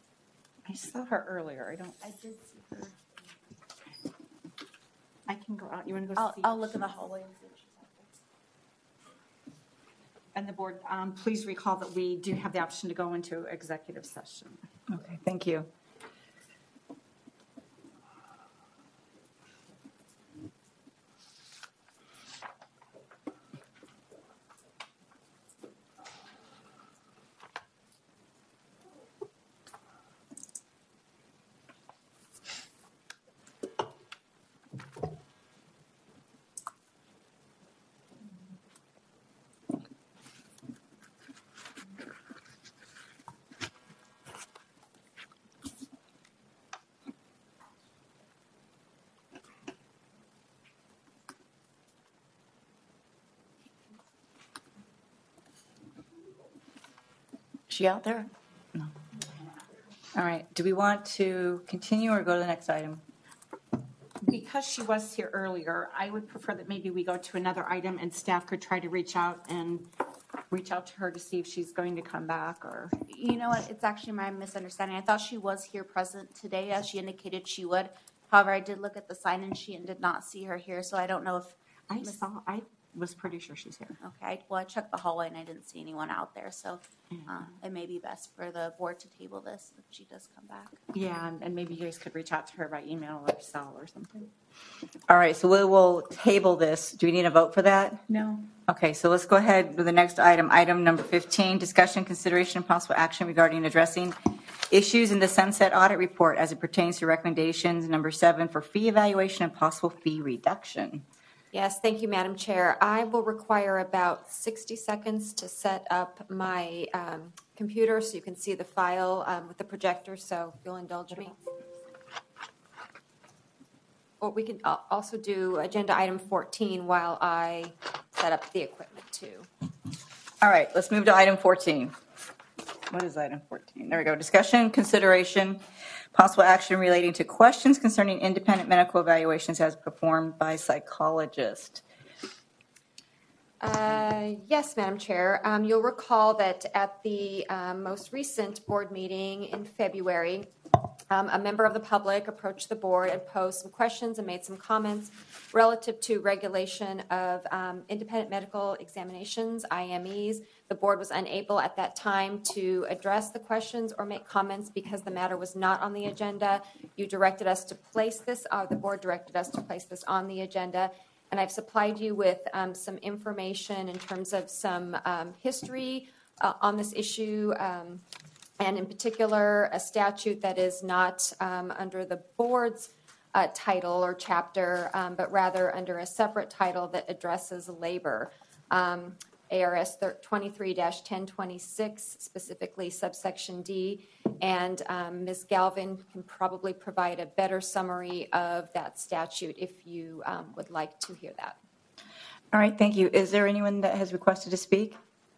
I saw her earlier. I don't, I did see her. I can go out. You want to go I'll, see? I'll look in the hallway and see if she's out there. And the board, um, please recall that we do have the option to go into executive session. Okay, thank you. Is she out there? No. All right. Do we want to continue or go to the next item? Because she was here earlier, I would prefer that maybe we go to another item and staff could try to reach out and reach out to her to see if she's going to come back or. You know what? It's actually my misunderstanding. I thought she was here present today, as she indicated she would. However, I did look at the sign-in sheet and did not see her here, so I don't know if. I Miss- saw, I was pretty sure she's here. Okay. I- Well, I checked the hallway and I didn't see anyone out there, so uh, it may be best for the board to table this if she does come back. Yeah, and, and maybe you guys could reach out to her by email or cell or something. All right, so we will table this. Do we need a vote for that? No. Okay, so let's go ahead with the next item. Item number fifteen, discussion, consideration, and possible action regarding addressing issues in the Sunset Audit Report as it pertains to recommendations number seven for fee evaluation and possible fee reduction. Yes, thank you, Madam Chair. I will require about sixty seconds to set up my um, computer so you can see the file um, with the projector, so if you'll indulge me. Or we can al- also do agenda item fourteen while I set up the equipment too. All right, let's move to item fourteen. What is item fourteen? There we go. Discussion, consideration, possible action relating to questions concerning independent medical evaluations as performed by psychologists. Uh, Yes, Madam Chair. Um, You'll recall that at the um, most recent board meeting in February, Um, a member of the public approached the board and posed some questions and made some comments relative to regulation of um, independent medical examinations, I M Es. The board was unable at that time to address the questions or make comments because the matter was not on the agenda. You directed us to place this, uh, the board directed us to place this on the agenda. And I've supplied you with um, some information in terms of some um, history uh, on this issue. Um, and in particular, a statute that is not um, under the board's uh, title or chapter, um, but rather under a separate title that addresses labor. Um, A R S twenty-three dash ten twenty-six, specifically subsection D, and um, Miz Galvin can probably provide a better summary of that statute if you um, would like to hear that. All right, thank you. Is there anyone that has requested to speak?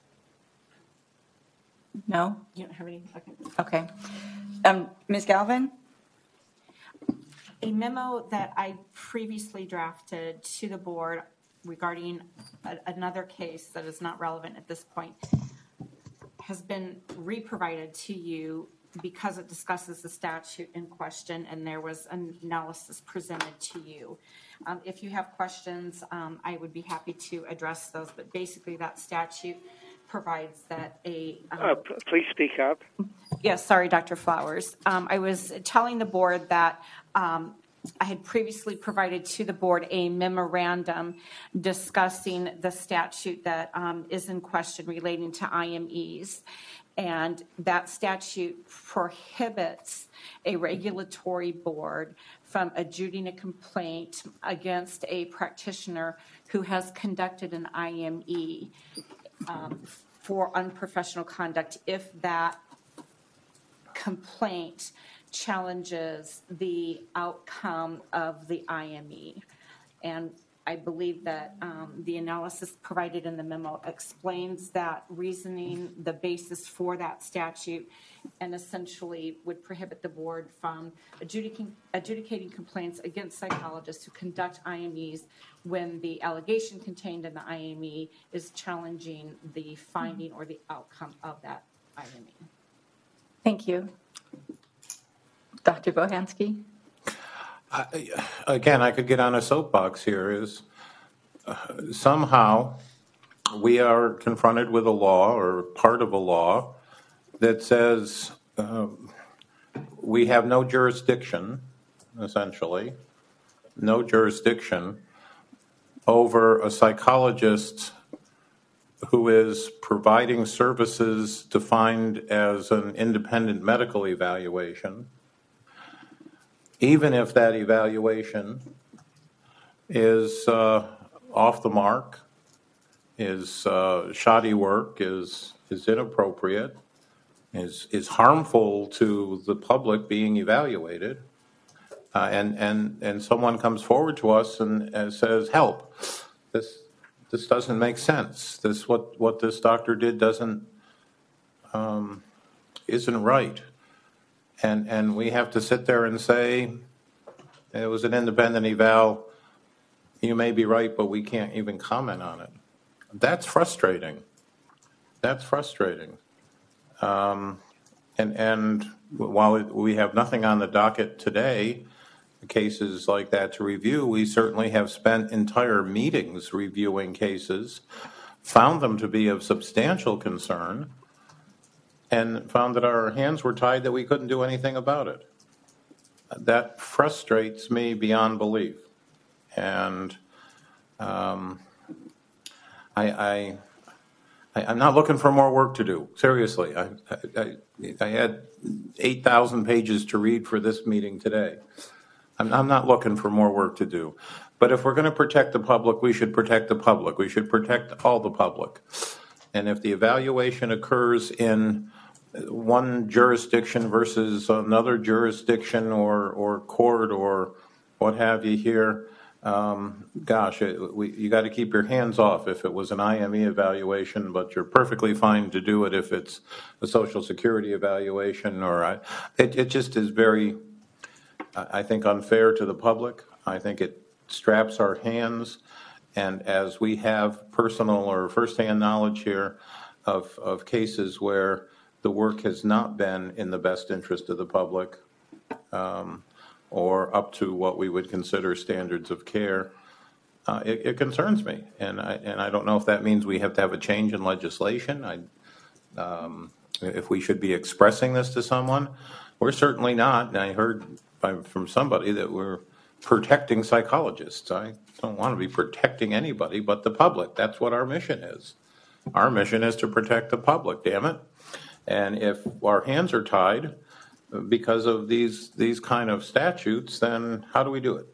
No? You don't have any? Okay. Okay. Um, Miz Galvin? A memo that I previously drafted to the board regarding a, another case that is not relevant at this point has been re-provided to you because it discusses the statute in question, and there was an analysis presented to you. Um, if you have questions, um, I would be happy to address those, but basically that statute provides that a... Um, uh, p- please speak up. Yes, sorry, Doctor Flowers. Um, I was telling the board that um, I had previously provided to the board a memorandum discussing the statute that um, is in question relating to I M Es. And that statute prohibits a regulatory board from adjudicating a complaint against a practitioner who has conducted an I M E um, for unprofessional conduct if that complaint challenges the outcome of the I M E. And I believe that um, the analysis provided in the memo explains that reasoning, the basis for that statute, and essentially would prohibit the board from adjudicating, adjudicating complaints against psychologists who conduct I M Es when the allegation contained in the I M E is challenging the finding or the outcome of that I M E. Thank you. Doctor Bohansky? I, again, I could get on a soapbox here. Is uh, somehow we are confronted with a law or part of a law that says uh, we have no jurisdiction, essentially, no jurisdiction over a psychologist who is providing services defined as an independent medical evaluation, even if that evaluation is uh, off the mark, is uh, shoddy work, is is inappropriate, is is harmful to the public being evaluated, uh, and and and someone comes forward to us and, and says, "Help! This this doesn't make sense. This what what this doctor did doesn't um, isn't right." And and we have to sit there and say, it was an independent eval. You may be right, but we can't even comment on it. That's frustrating. That's frustrating. Um, and and while it, we have nothing on the docket today, cases like that to review, we certainly have spent entire meetings reviewing cases, found them to be of substantial concern, and found that our hands were tied, that we couldn't do anything about it. That frustrates me beyond belief. And um, I, I, I, I'm not looking for more work to do, seriously. I, I, I had eight thousand pages to read for this meeting today. I'm, I'm not looking for more work to do. But if we're going to protect the public, we should protect the public. We should protect all the public. And if the evaluation occurs in one jurisdiction versus another jurisdiction or, or court or what have you here, um, gosh, it, we, you got to keep your hands off if it was an I M E evaluation, but you're perfectly fine to do it if it's a Social Security evaluation. Or I, it, it just is very, I think, unfair to the public. I think it straps our hands. And as we have personal or firsthand knowledge here of, of cases where the work has not been in the best interest of the public, um, or up to what we would consider standards of care, uh, it, it concerns me. And I, and I don't know if that means we have to have a change in legislation. I, um, if we should be expressing this to someone. We're certainly not. And I heard from somebody that we're protecting psychologists. I don't want to be protecting anybody but the public. That's what our mission is. Our mission is to protect the public, damn it. And if our hands are tied because of these these kind of statutes, then how do we do it?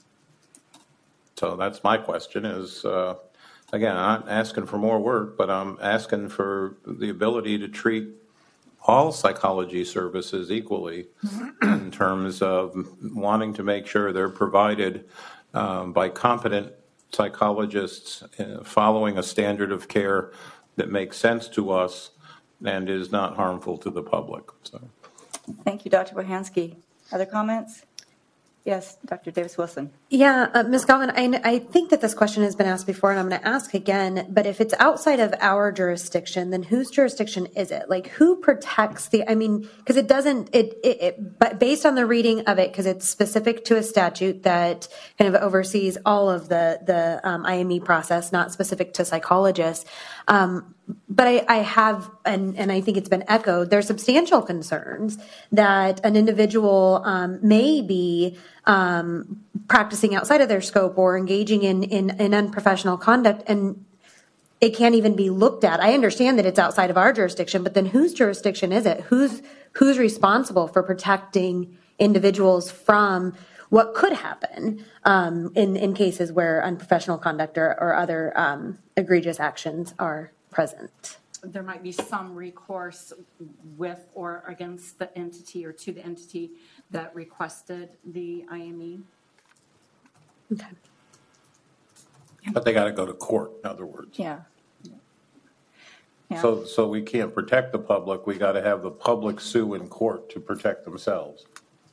So that's my question is, uh, again, I'm not asking for more work, but I'm asking for the ability to treat all psychology services equally in terms of wanting to make sure they're provided um, by competent psychologists uh, following a standard of care that makes sense to us and is not harmful to the public. So. Thank you, Doctor Bohansky. Other comments? Yes, Doctor Davis-Wilson. Yeah, uh, Miz Galvin, I, I think that this question has been asked before, and I'm going to ask again, but if it's outside of our jurisdiction, then whose jurisdiction is it? Like, who protects the, I mean, because it doesn't, it, it, it, but based on the reading of it, because it's specific to a statute that kind of oversees all of the, the um, I M E process, not specific to psychologists, um, but I, I have, and, and I think it's been echoed, there's substantial concerns that an individual um, may be um, practicing outside of their scope or engaging in, in, in unprofessional conduct, and it can't even be looked at. I understand that it's outside of our jurisdiction, but then whose jurisdiction is it? Who's, who's responsible for protecting individuals from what could happen um, in, in cases where unprofessional conduct or, or other um, egregious actions are present? There might be some recourse with or against the entity or to the entity that requested the I M E. Okay. But they got to go to court, in other words. Yeah. Yeah. So, so we can't protect the public. We got to have the public sue in court to protect themselves.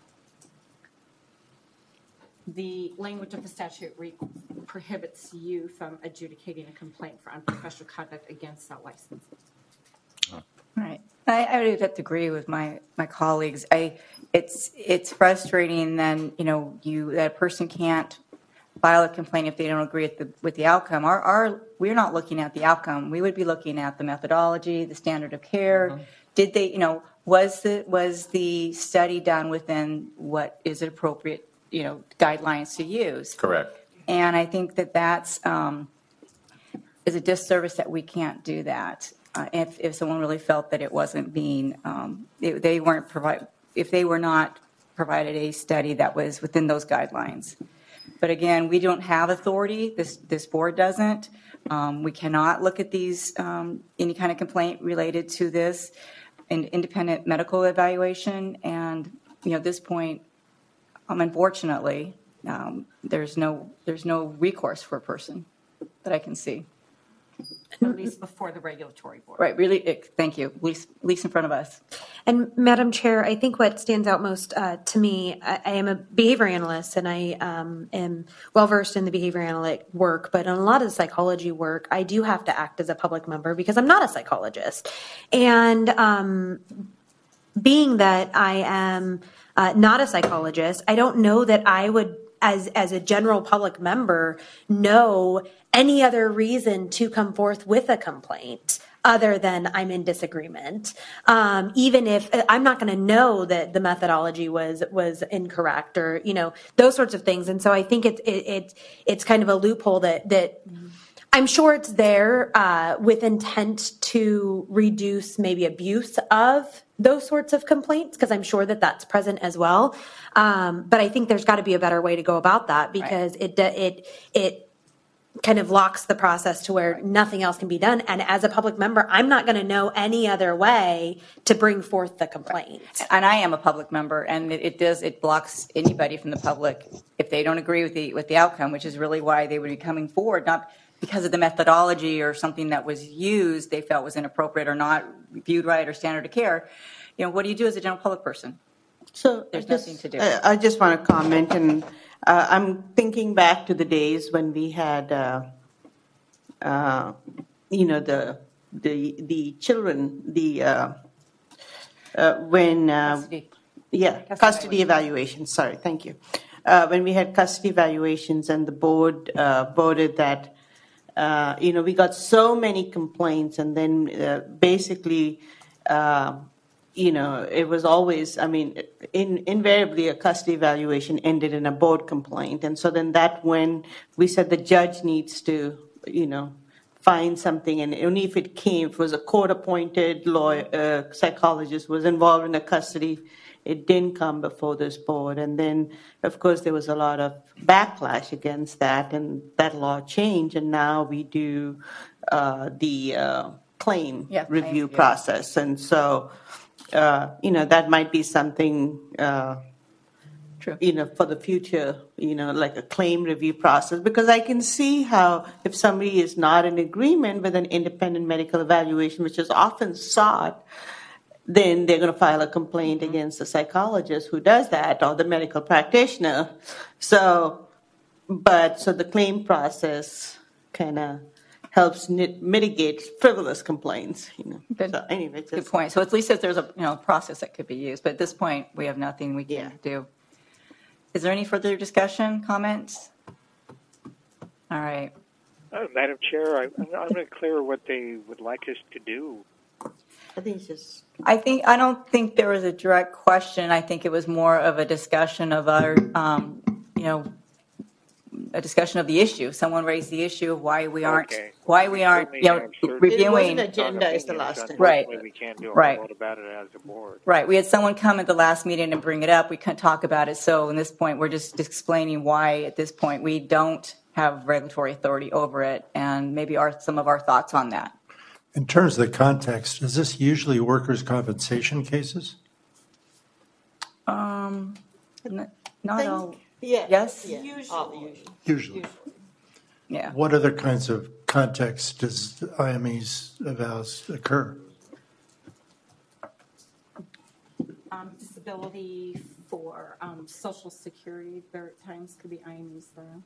The language of the statute re- prohibits you from adjudicating a complaint for unprofessional conduct against that license. Right. I, I would have to agree with my, my colleagues. I, it's it's frustrating then, you know, you that a person can't file a complaint if they don't agree with the with the outcome. Our our we're not looking at the outcome. We would be looking at the methodology, the standard of care. Mm-hmm. Did they, you know, was the was the study done within what is appropriate, you know, guidelines to use? Correct. And I think that that's um, is a disservice that we can't do that. Uh, if, if someone really felt that it wasn't being, um, it, they weren't provide, if they were not provided a study that was within those guidelines. But again, we don't have authority. This this board doesn't. Um, we cannot look at these um, any kind of complaint related to this, an independent medical evaluation. And you know, at this point, um, unfortunately, um, there's no there's no recourse for a person that I can see. At least before the regulatory board. Right, really, it, thank you. At least, at least in front of us. And Madam Chair, I think what stands out most uh, to me, I, I am a behavior analyst and I um, am well versed in the behavior analytic work, but on a lot of the psychology work, I do have to act as a public member because I'm not a psychologist. And um, being that I am uh, not a psychologist, I don't know that I would, as as a general public member, know any other reason to come forth with a complaint other than I'm in disagreement. Um, even if I'm not going to know that the methodology was was incorrect or, you know, those sorts of things. And so I think it's it, it, it's kind of a loophole that that I'm sure it's there uh, with intent to reduce maybe abuse of those sorts of complaints, because I'm sure that that's present as well. Um, but I think there's got to be a better way to go about that, because right. it it it kind of locks the process to where nothing else can be done. And as a public member, I'm not going to know any other way to bring forth the complaint. And I am a public member, and it, it does it blocks anybody from the public if they don't agree with the with the outcome, which is really why they would be coming forward, not because of the methodology or something that was used they felt was inappropriate or not viewed right or standard of care. You know, what do you do as a general public person? So there's just, nothing to do. Uh, I just want to comment, and uh, I'm thinking back to the days when we had, uh, uh, you know, the the the children, the uh, uh, when uh, Yeah, Custody custody evaluations, sorry, thank you. Uh, When we had custody evaluations and the board uh, voted that, uh, you know, we got so many complaints and then uh, basically, uh, you know, it was always, I mean, in, invariably a custody evaluation ended in a board complaint. And so then that when we said the judge needs to, you know, find something, and only if it came, if it was a court-appointed lawyer, uh, psychologist was involved in the custody, it didn't come before this board. And then, of course, there was a lot of backlash against that, and that law changed, and now we do uh, the uh, claim Yeah, claim review review. process. And so, uh, you know, that might be something uh, True. you know, for the future, you know, like a claim review process, because I can see how if somebody is not in agreement with an independent medical evaluation, which is often sought, then they're going to file a complaint against the psychologist who does that or the medical practitioner. So, but, so the claim process kind of helps nit- mitigate frivolous complaints, you know. Good. So anyway, Good just, point. So at least if there's a, you know, process that could be used, but at this point, we have nothing we can Yeah. do. Is there any further discussion, comments? All right. Uh, Madam Chair, I, I'm I'm not clear what they would like us to do. I think it's just, I think, I don't think there was a direct question. I think it was more of a discussion of our, um, you know, a discussion of the issue. Someone raised the issue of why we aren't, Okay. why we aren't, Certainly you know, have certain reviewing. It wasn't agenda is the opinions. last time. Right. Unfortunately, we can't do a whole Right. lot about it as a board. Right. We had someone come at the last meeting and bring it up. We couldn't talk about it. So in this point, we're just explaining why at this point we don't have regulatory authority over it, and maybe our, some of our thoughts on that. In terms of the context, is this usually workers' compensation cases? Um, n- not think- all. yeah. Yes? Yeah. Usually. Usually. Yeah. What other kinds of contexts does I M Es evals occur? Um, disability for um, Social Security, there at times could be I M Es there.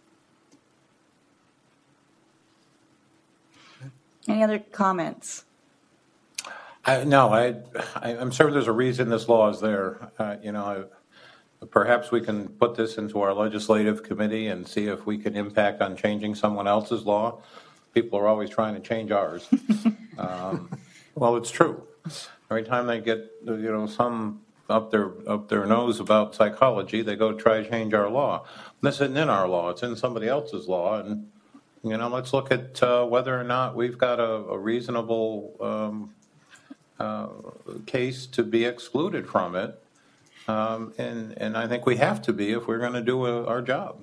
Any other comments? I, no, I, I, I'm sure there's a reason this law is there. Uh, you know, I, perhaps we can put this into our legislative committee and see if we can impact on changing someone else's law. People are always trying to change ours. um, well, it's true. Every time they get, you know, some up their up their nose about psychology, they go try to change our law. This isn't in our law; it's in somebody else's law, and you know, let's look at uh, whether or not we've got a, a reasonable um, uh, case to be excluded from it. Um, and, and I think we have to be if we're going to do a, our job.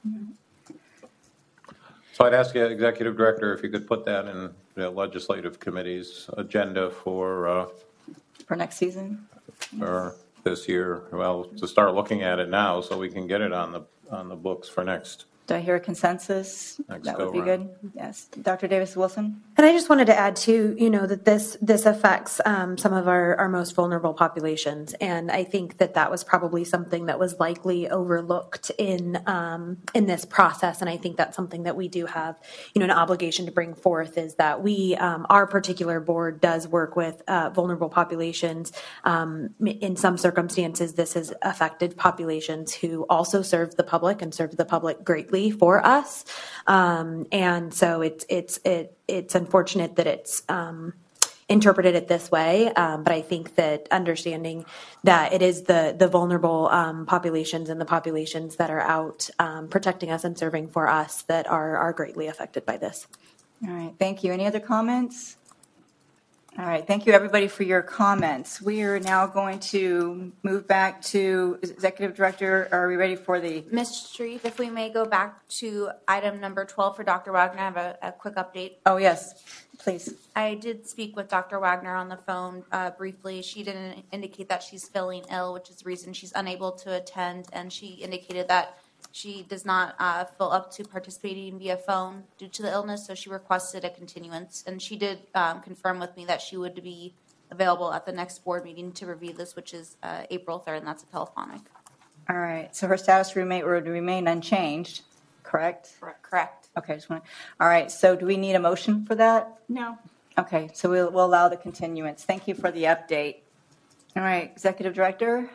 So I'd ask the executive director if you could put that in the legislative committee's agenda for, uh, For next season? for this year. Well, to start looking at it now so we can get it on the on the books for next. Do I hear a consensus? Next That would be go-round. good. Yes. Doctor Davis-Wilson? And I just wanted to add too, you know, that this this affects um, some of our, our most vulnerable populations, and I think that that was probably something that was likely overlooked in um, in this process. And I think that's something that we do have, you know, an obligation to bring forth is that we, um, our particular board, does work with uh, vulnerable populations. Um, in some circumstances, this has affected populations who also serve the public and serve the public greatly for us, um, and so it's it's it it's unfortunate that it's um, interpreted it this way. Um, but I think that understanding that it is the the vulnerable um, populations and the populations that are out um, protecting us and serving for us that are are greatly affected by this. All right. Thank you. Any other comments? All right. Thank you, everybody, for your comments. We are now going to move back to Executive Director. Are we ready for the? Miz Sharif, if we may go back to item number twelve for Doctor Wagner, I have a, a quick update. Oh, yes, please. I did speak with Doctor Wagner on the phone uh, briefly. She didn't indicate that she's feeling ill, which is the reason she's unable to attend, and she indicated that she does not uh, feel up to participating via phone due to the illness, so she requested a continuance. And she did um, confirm with me that she would be available at the next board meeting to review this, which is uh, April third, and that's a telephonic. All right. So her status remain would remain unchanged, correct? Correct. Okay. Just want. All right. So do we need a motion for that? No. Okay. So we'll, we'll allow the continuance. Thank you for the update. All right, Executive Director.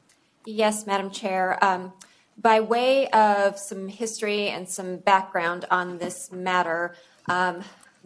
Yes, Madam Chair. Um, by way of some history and some background on this matter, um,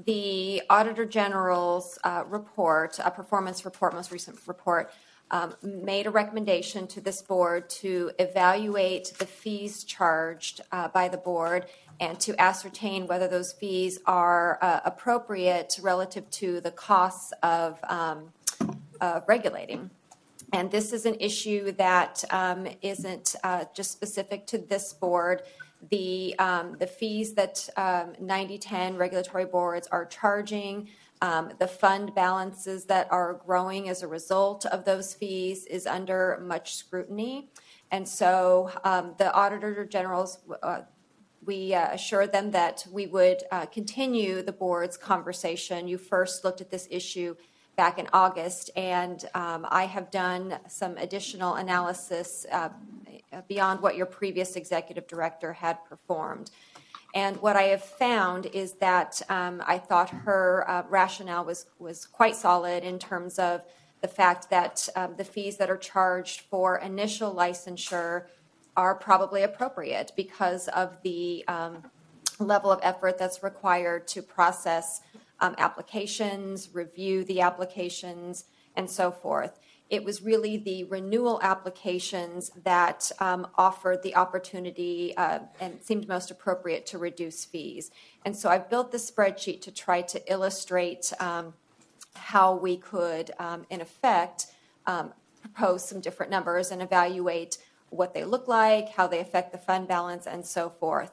the Auditor General's uh, report, a performance report, most recent report, um, made a recommendation to this board to evaluate the fees charged uh, by the board and to ascertain whether those fees are uh, appropriate relative to the costs of um, uh, regulating. And this is an issue that um, isn't uh, just specific to this board. The, um, the fees that um, ninety ten regulatory boards are charging, um, the fund balances that are growing as a result of those fees is under much scrutiny. And so um, the Auditor General's, uh, we uh, assured them that we would uh, continue the board's conversation. You first looked at this issue back in August, and um, I have done some additional analysis uh, beyond what your previous executive director had performed. And what I have found is that um, I thought her uh, rationale was, was quite solid in terms of the fact that um, the fees that are charged for initial licensure are probably appropriate because of the um, level of effort that's required to process um, applications, review the applications, and so forth. It was really the renewal applications that um, offered the opportunity uh, and seemed most appropriate to reduce fees. And so I've built this spreadsheet to try to illustrate um, how we could, um, in effect, um, propose some different numbers and evaluate what they look like, how they affect the fund balance, and so forth.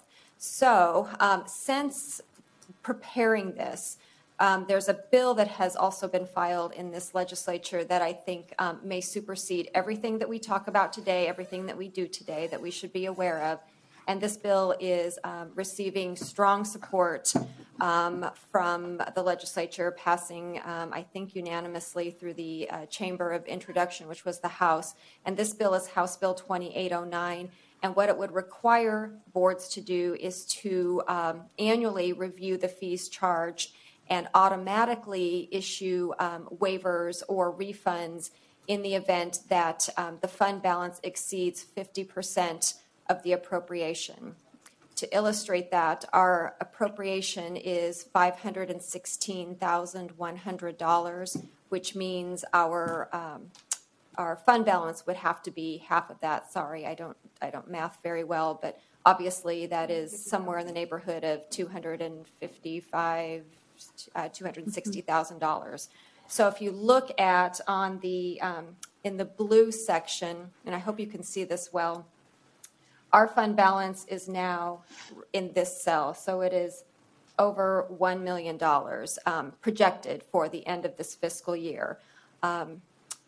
So um, since preparing this, Um, there's a bill that has also been filed in this legislature that I think um, may supersede everything that we talk about today, everything that we do today that we should be aware of. And this bill is um, receiving strong support um, from the legislature, passing, um, I think, unanimously through the uh, Chamber of Introduction, which was the House. And this bill is House Bill twenty-eight oh nine. And what it would require boards to do is to um, annually review the fees charged and automatically issue um, waivers or refunds in the event that um, the fund balance exceeds fifty percent of the appropriation. To illustrate that, our appropriation is five hundred sixteen thousand one hundred dollars, which means our um, our fund balance would have to be half of that. Sorry, I don't I don't math very well, but obviously that is somewhere in the neighborhood of two hundred fifty-five. Uh, two hundred sixty thousand dollars. So if you look at on the um, in the blue section, and I hope you can see this well, our fund balance is now in this cell. So it is over one million dollars um, projected for the end of this fiscal year. Um,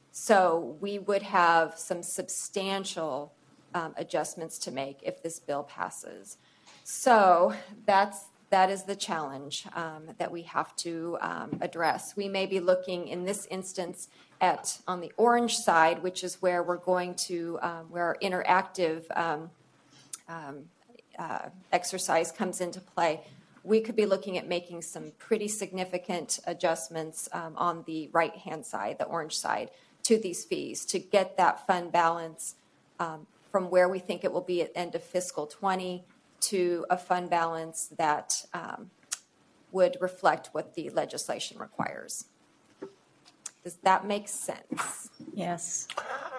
so we would have some substantial um, adjustments to make if this bill passes. So that's That is the challenge um, that we have to um, address. We may be looking in this instance at on the orange side, which is where we're going to, um, where our interactive um, um, uh, exercise comes into play. We could be looking at making some pretty significant adjustments um, on the right-hand side, the orange side, to these fees to get that fund balance um, from where we think it will be at end of fiscal twenty to a fund balance that um, would reflect what the legislation requires. Does that make sense? Yes.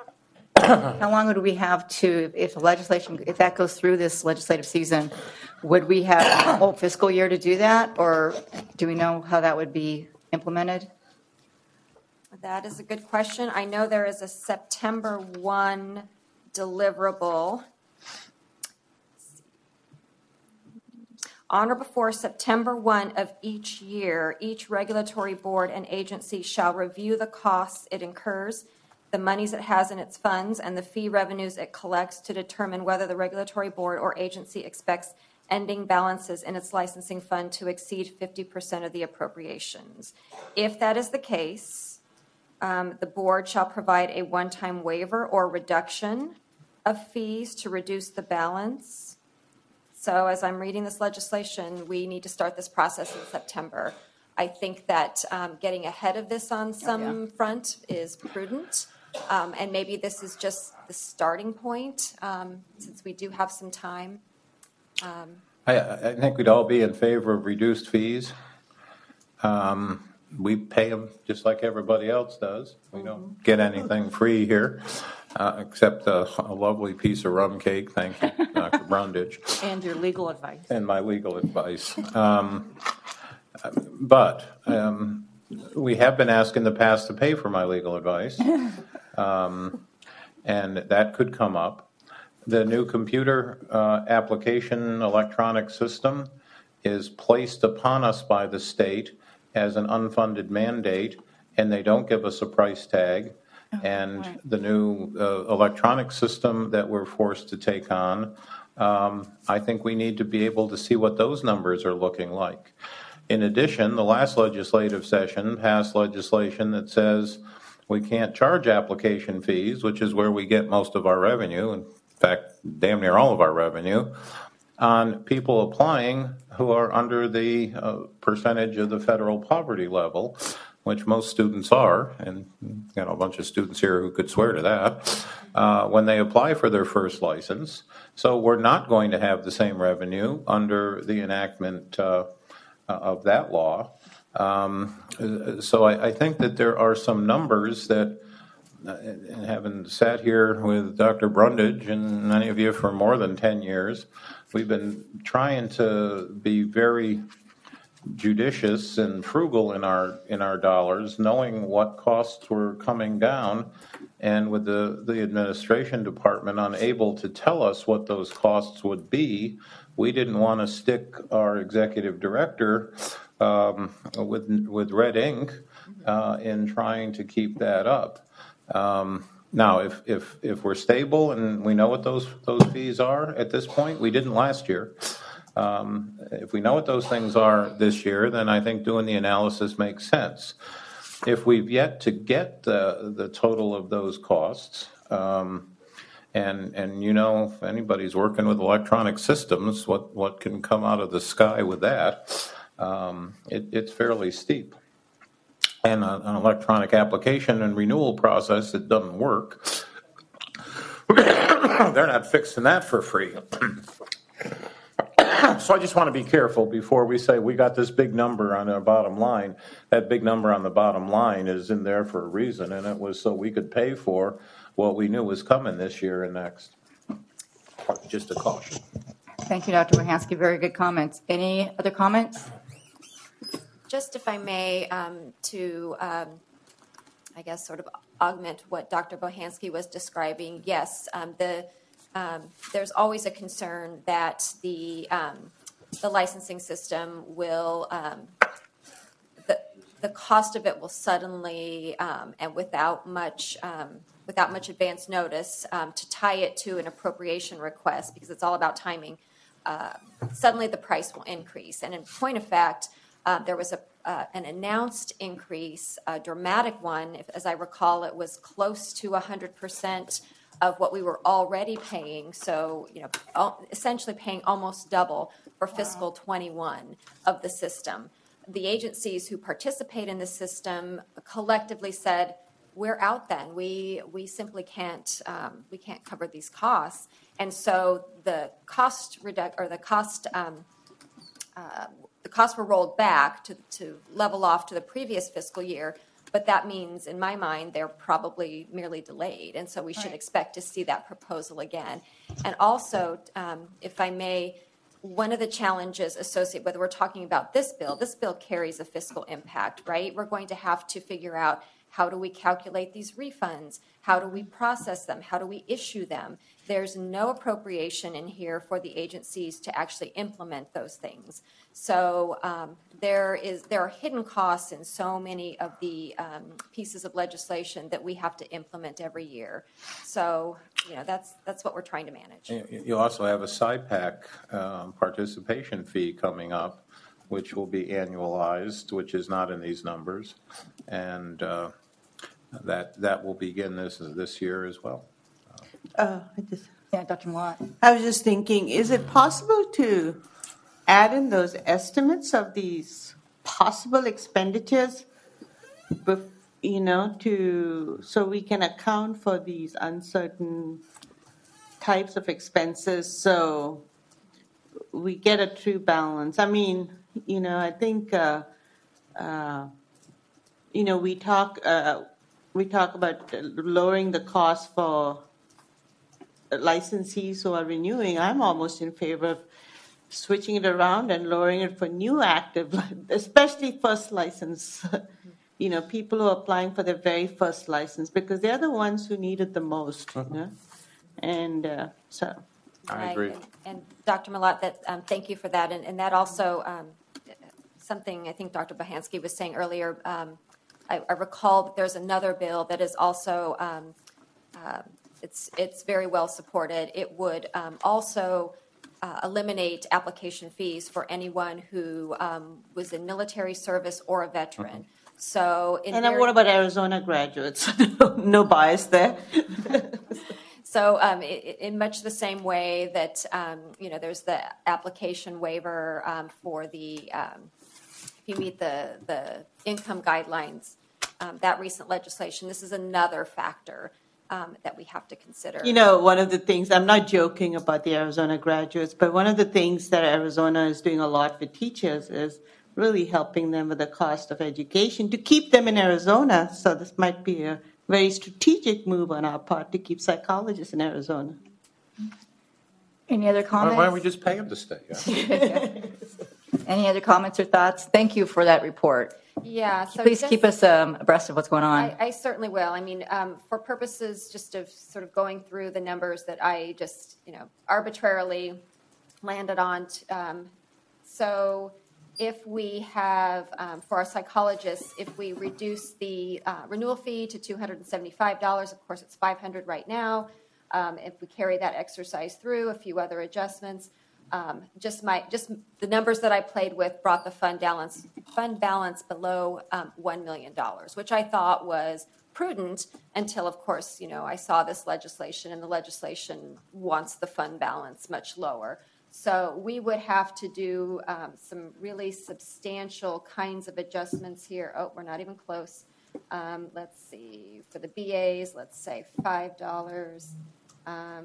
How long would we have to, if the legislation, if that goes through this legislative season, would we have a whole fiscal year to do that, or do we know how that would be implemented? That is a good question. I know there is a September first deliverable. On or before September first of each year, each regulatory board and agency shall review the costs it incurs, the monies it has in its funds, and the fee revenues it collects to determine whether the regulatory board or agency expects ending balances in its licensing fund to exceed fifty percent of the appropriations. If that is the case, um, the board shall provide a one-time waiver or reduction of fees to reduce the balance. So as I'm reading this legislation, we need to start this process in September. I think that um, getting ahead of this on some oh, yeah. front is prudent. Um, And maybe this is just the starting point, um, since we do have some time. Um, I, I think we'd all be in favor of reduced fees. Um, we pay them just like everybody else does. We don't get anything free here, uh, except a, a lovely piece of rum cake. Thank you, Doctor Brundage. And your legal advice. And my legal advice. Um, but um, we have been asked in the past to pay for my legal advice, um, and that could come up. The new computer uh, application electronic system is placed upon us by the state as an unfunded mandate, and they don't give us a price tag. Oh, and right. The new uh, electronic system that we're forced to take on, um, I think we need to be able to see what those numbers are looking like. In addition, the last legislative session passed legislation that says we can't charge application fees, which is where we get most of our revenue, in fact, damn near all of our revenue, on people applying who are under the uh, percentage of the federal poverty level, which most students are, and you know, a bunch of students here who could swear to that, uh, when they apply for their first license. So we're not going to have the same revenue under the enactment uh, of that law. Um, so I, I think that there are some numbers that, uh, and having sat here with Doctor Brundage and many of you for more than ten years, we've been trying to be very judicious and frugal in our in our dollars, knowing what costs were coming down, and with the, the administration department unable to tell us what those costs would be, we didn't want to stick our executive director um, with with red ink uh, in trying to keep that up. Um, now, if, if if we're stable and we know what those those fees are at this point, we didn't last year. Um, if we know what those things are this year, then I think doing the analysis makes sense. If we've yet to get the the total of those costs, um, and and you know, if anybody's working with electronic systems, what what can come out of the sky with that? Um, it, it's fairly steep. And a, an electronic application and renewal process that doesn't work, they're not fixing that for free. So I just want to be careful before we say we got this big number on our bottom line. That big number on the bottom line is in there for a reason, and it was so we could pay for what we knew was coming this year and next. Just a caution. Thank you, Doctor Bohanski. Very good comments. Any other comments? Just if I may, um, to, um, I guess, sort of augment what Doctor Bohanski was describing, yes, um, the um, there's always a concern that the um, the licensing system will, um, the, the cost of it will suddenly, um, and without much, um, without much advance notice, um, to tie it to an appropriation request, because it's all about timing, uh, suddenly the price will increase. And in point of fact, Uh, there was a, uh, an announced increase, a dramatic one. If, as I recall, it was close to one hundred percent of what we were already paying. So, you know, all, essentially paying almost double for fiscal twenty-one of the system. The agencies who participate in the system collectively said, "We're out then. We we simply can't um, we can't cover these costs." And so the cost reduc or the cost. Um, uh, The costs were rolled back to, to level off to the previous fiscal year, but that means, in my mind, they're probably merely delayed, and so we should right. expect to see that proposal again. And also, um, if I may, one of the challenges associated, whether we're talking about this bill, this bill carries a fiscal impact, right? We're going to have to figure out, how do we calculate these refunds? How do we process them? How do we issue them? There's no appropriation in here for the agencies to actually implement those things. So um, there is there are hidden costs in so many of the um, pieces of legislation that we have to implement every year. So you know that's that's what we're trying to manage. You also have a S I PAC um, participation fee coming up, which will be annualized, which is not in these numbers, and uh, that that will begin this this year as well. Uh, I just, yeah, Doctor Mlott. I was just thinking, is it possible to add in those estimates of these possible expenditures bef- you know, to, so we can account for these uncertain types of expenses, so we get a true balance. I mean, you know, I think, uh, uh, you know, we talk, uh, we talk about lowering the cost for licensees who are renewing. I'm almost in favor of switching it around and lowering it for new active, especially first license. You know, people who are applying for their very first license, because they're the ones who need it the most. You know? And uh, so. I Right. agree. And, and Doctor Malat, that um, thank you for that. And, and that also um, something I think Doctor Bahansky was saying earlier. Um, I, I recall that there's another bill that is also um, uh, it's it's very well supported. It would um, also uh, eliminate application fees for anyone who um, was in military service or a veteran. So, in And then very- what about Arizona graduates? No bias there. So um, i- in much the same way that, um, you know, there's the application waiver um, for the, um, if you meet the, the income guidelines, um, that recent legislation, this is another factor um, that we have to consider. You know, one of the things, I'm not joking about the Arizona graduates, but one of the things that Arizona is doing a lot for teachers is really helping them with the cost of education to keep them in Arizona. So this might be a very strategic move on our part to keep psychologists in Arizona. Any other Why comments? why don't we just pay them to stay? Yeah? Any other comments or thoughts? Thank you for that report. Yeah. So Please just- keep us um, abreast of what's going on. I, I certainly will. I mean, um, for purposes just of sort of going through the numbers that I just, you know, arbitrarily landed on. T- um, so if we have, um, for our psychologists, if we reduce the uh, renewal fee to two hundred seventy-five dollars, of course it's five hundred dollars right now. Um, if we carry that exercise through, a few other adjustments, um, just my just the numbers that I played with brought the fund balance fund balance below um, one million dollars, which I thought was prudent until, of course, you know, I saw this legislation, and the legislation wants the fund balance much lower. So we would have to do um, some really substantial kinds of adjustments here. Oh, we're not even close. Um, let's see, for the B As, let's say five dollars. Um,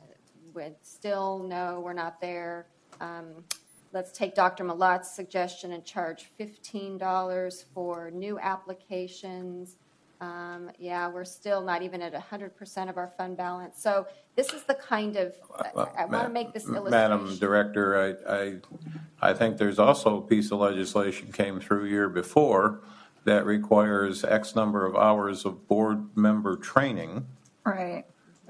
would still, no, we're not there. Um, let's take Doctor Malat's suggestion and charge fifteen dollars for new applications. Um, yeah, we're still not even at one hundred percent of our fund balance. So this is the kind of, I, I want to make this illustration. Madam Director, I, I, I think there's also a piece of legislation came through year before that requires X number of hours of board member training. Right.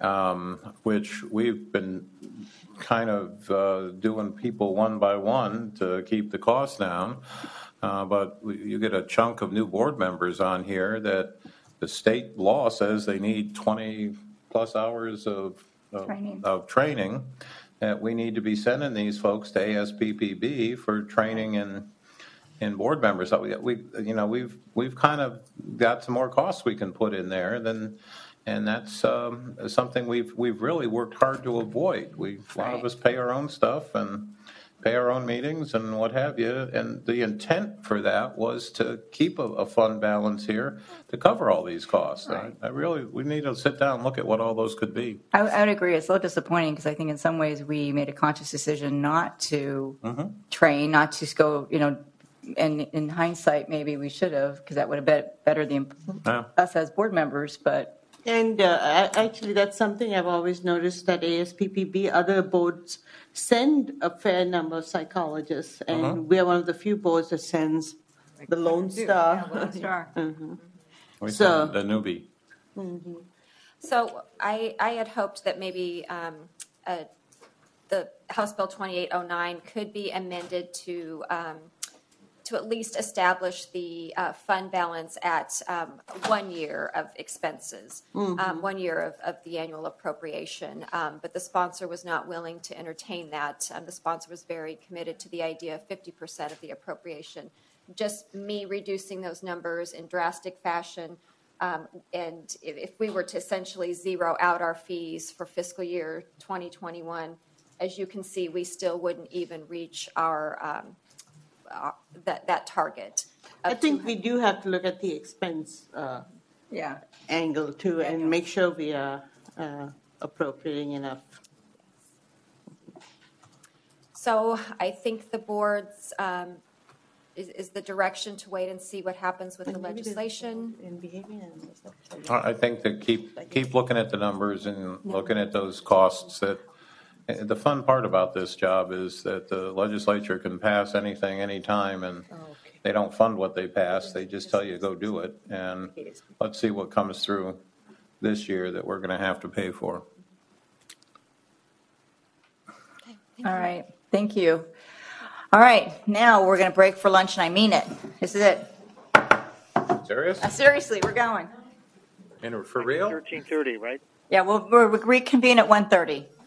Um, which we've been kind of uh, doing people one by one to keep the costs down. Uh, but we, you get a chunk of new board members on here that the state law says they need twenty plus hours of, of, Training. of training, that we need to be sending these folks to A S P P B for training in in board members. So we, we you know we've we've kind of got some more costs we can put in there than. And that's um, something we've we've really worked hard to avoid. We a lot of us pay our own stuff and pay our own meetings and what have you. And the intent for that was to keep a, a fund balance here to cover all these costs. Right. I, I really we need to sit down and look at what all those could be. I, I would agree. It's a little disappointing because I think in some ways we made a conscious decision not to Mm-hmm. train, not to go, you know, and in hindsight, maybe we should have, because that would have been better the, Yeah. us as board members, but. And uh, I- actually, that's something I've always noticed that A S P P B, other boards send a fair number of psychologists, and Uh-huh. we are one of the few boards that sends the Lone Star. Yeah, Lone Star. Mhm. We So- send the newbie. So I, I had hoped that maybe um, uh, the House Bill twenty-eight oh nine could be amended to um, to at least establish the uh, fund balance at um, one year of expenses, um, one year of, of the annual appropriation. Um, but the sponsor was not willing to entertain that. Um, the sponsor was very committed to the idea of fifty percent of the appropriation. Just me reducing those numbers in drastic fashion. Um, and if, if we were to essentially zero out our fees for fiscal year twenty twenty-one, as you can see, we still wouldn't even reach our um, uh, that, that target. I of think two- we do have to look at the expense uh, Yeah. angle too and make sure we are uh, appropriating enough. So I think the board's, um, is, is the direction to wait and see what happens with the legislation. In behavior analysts, that's- I think that keep, keep looking at the numbers and looking at those costs. That the fun part about this job is that the legislature can pass anything, anytime, and they don't fund what they pass. They just tell you, go do it. And let's see what comes through this year that we're going to have to pay for. All right, thank you. All right, now we're going to break for lunch, and I mean it. This is it. Serious? Uh, Seriously, we're going. And for real? thirteen thirty, right? Yeah, we'll we'll reconvene at one thirty.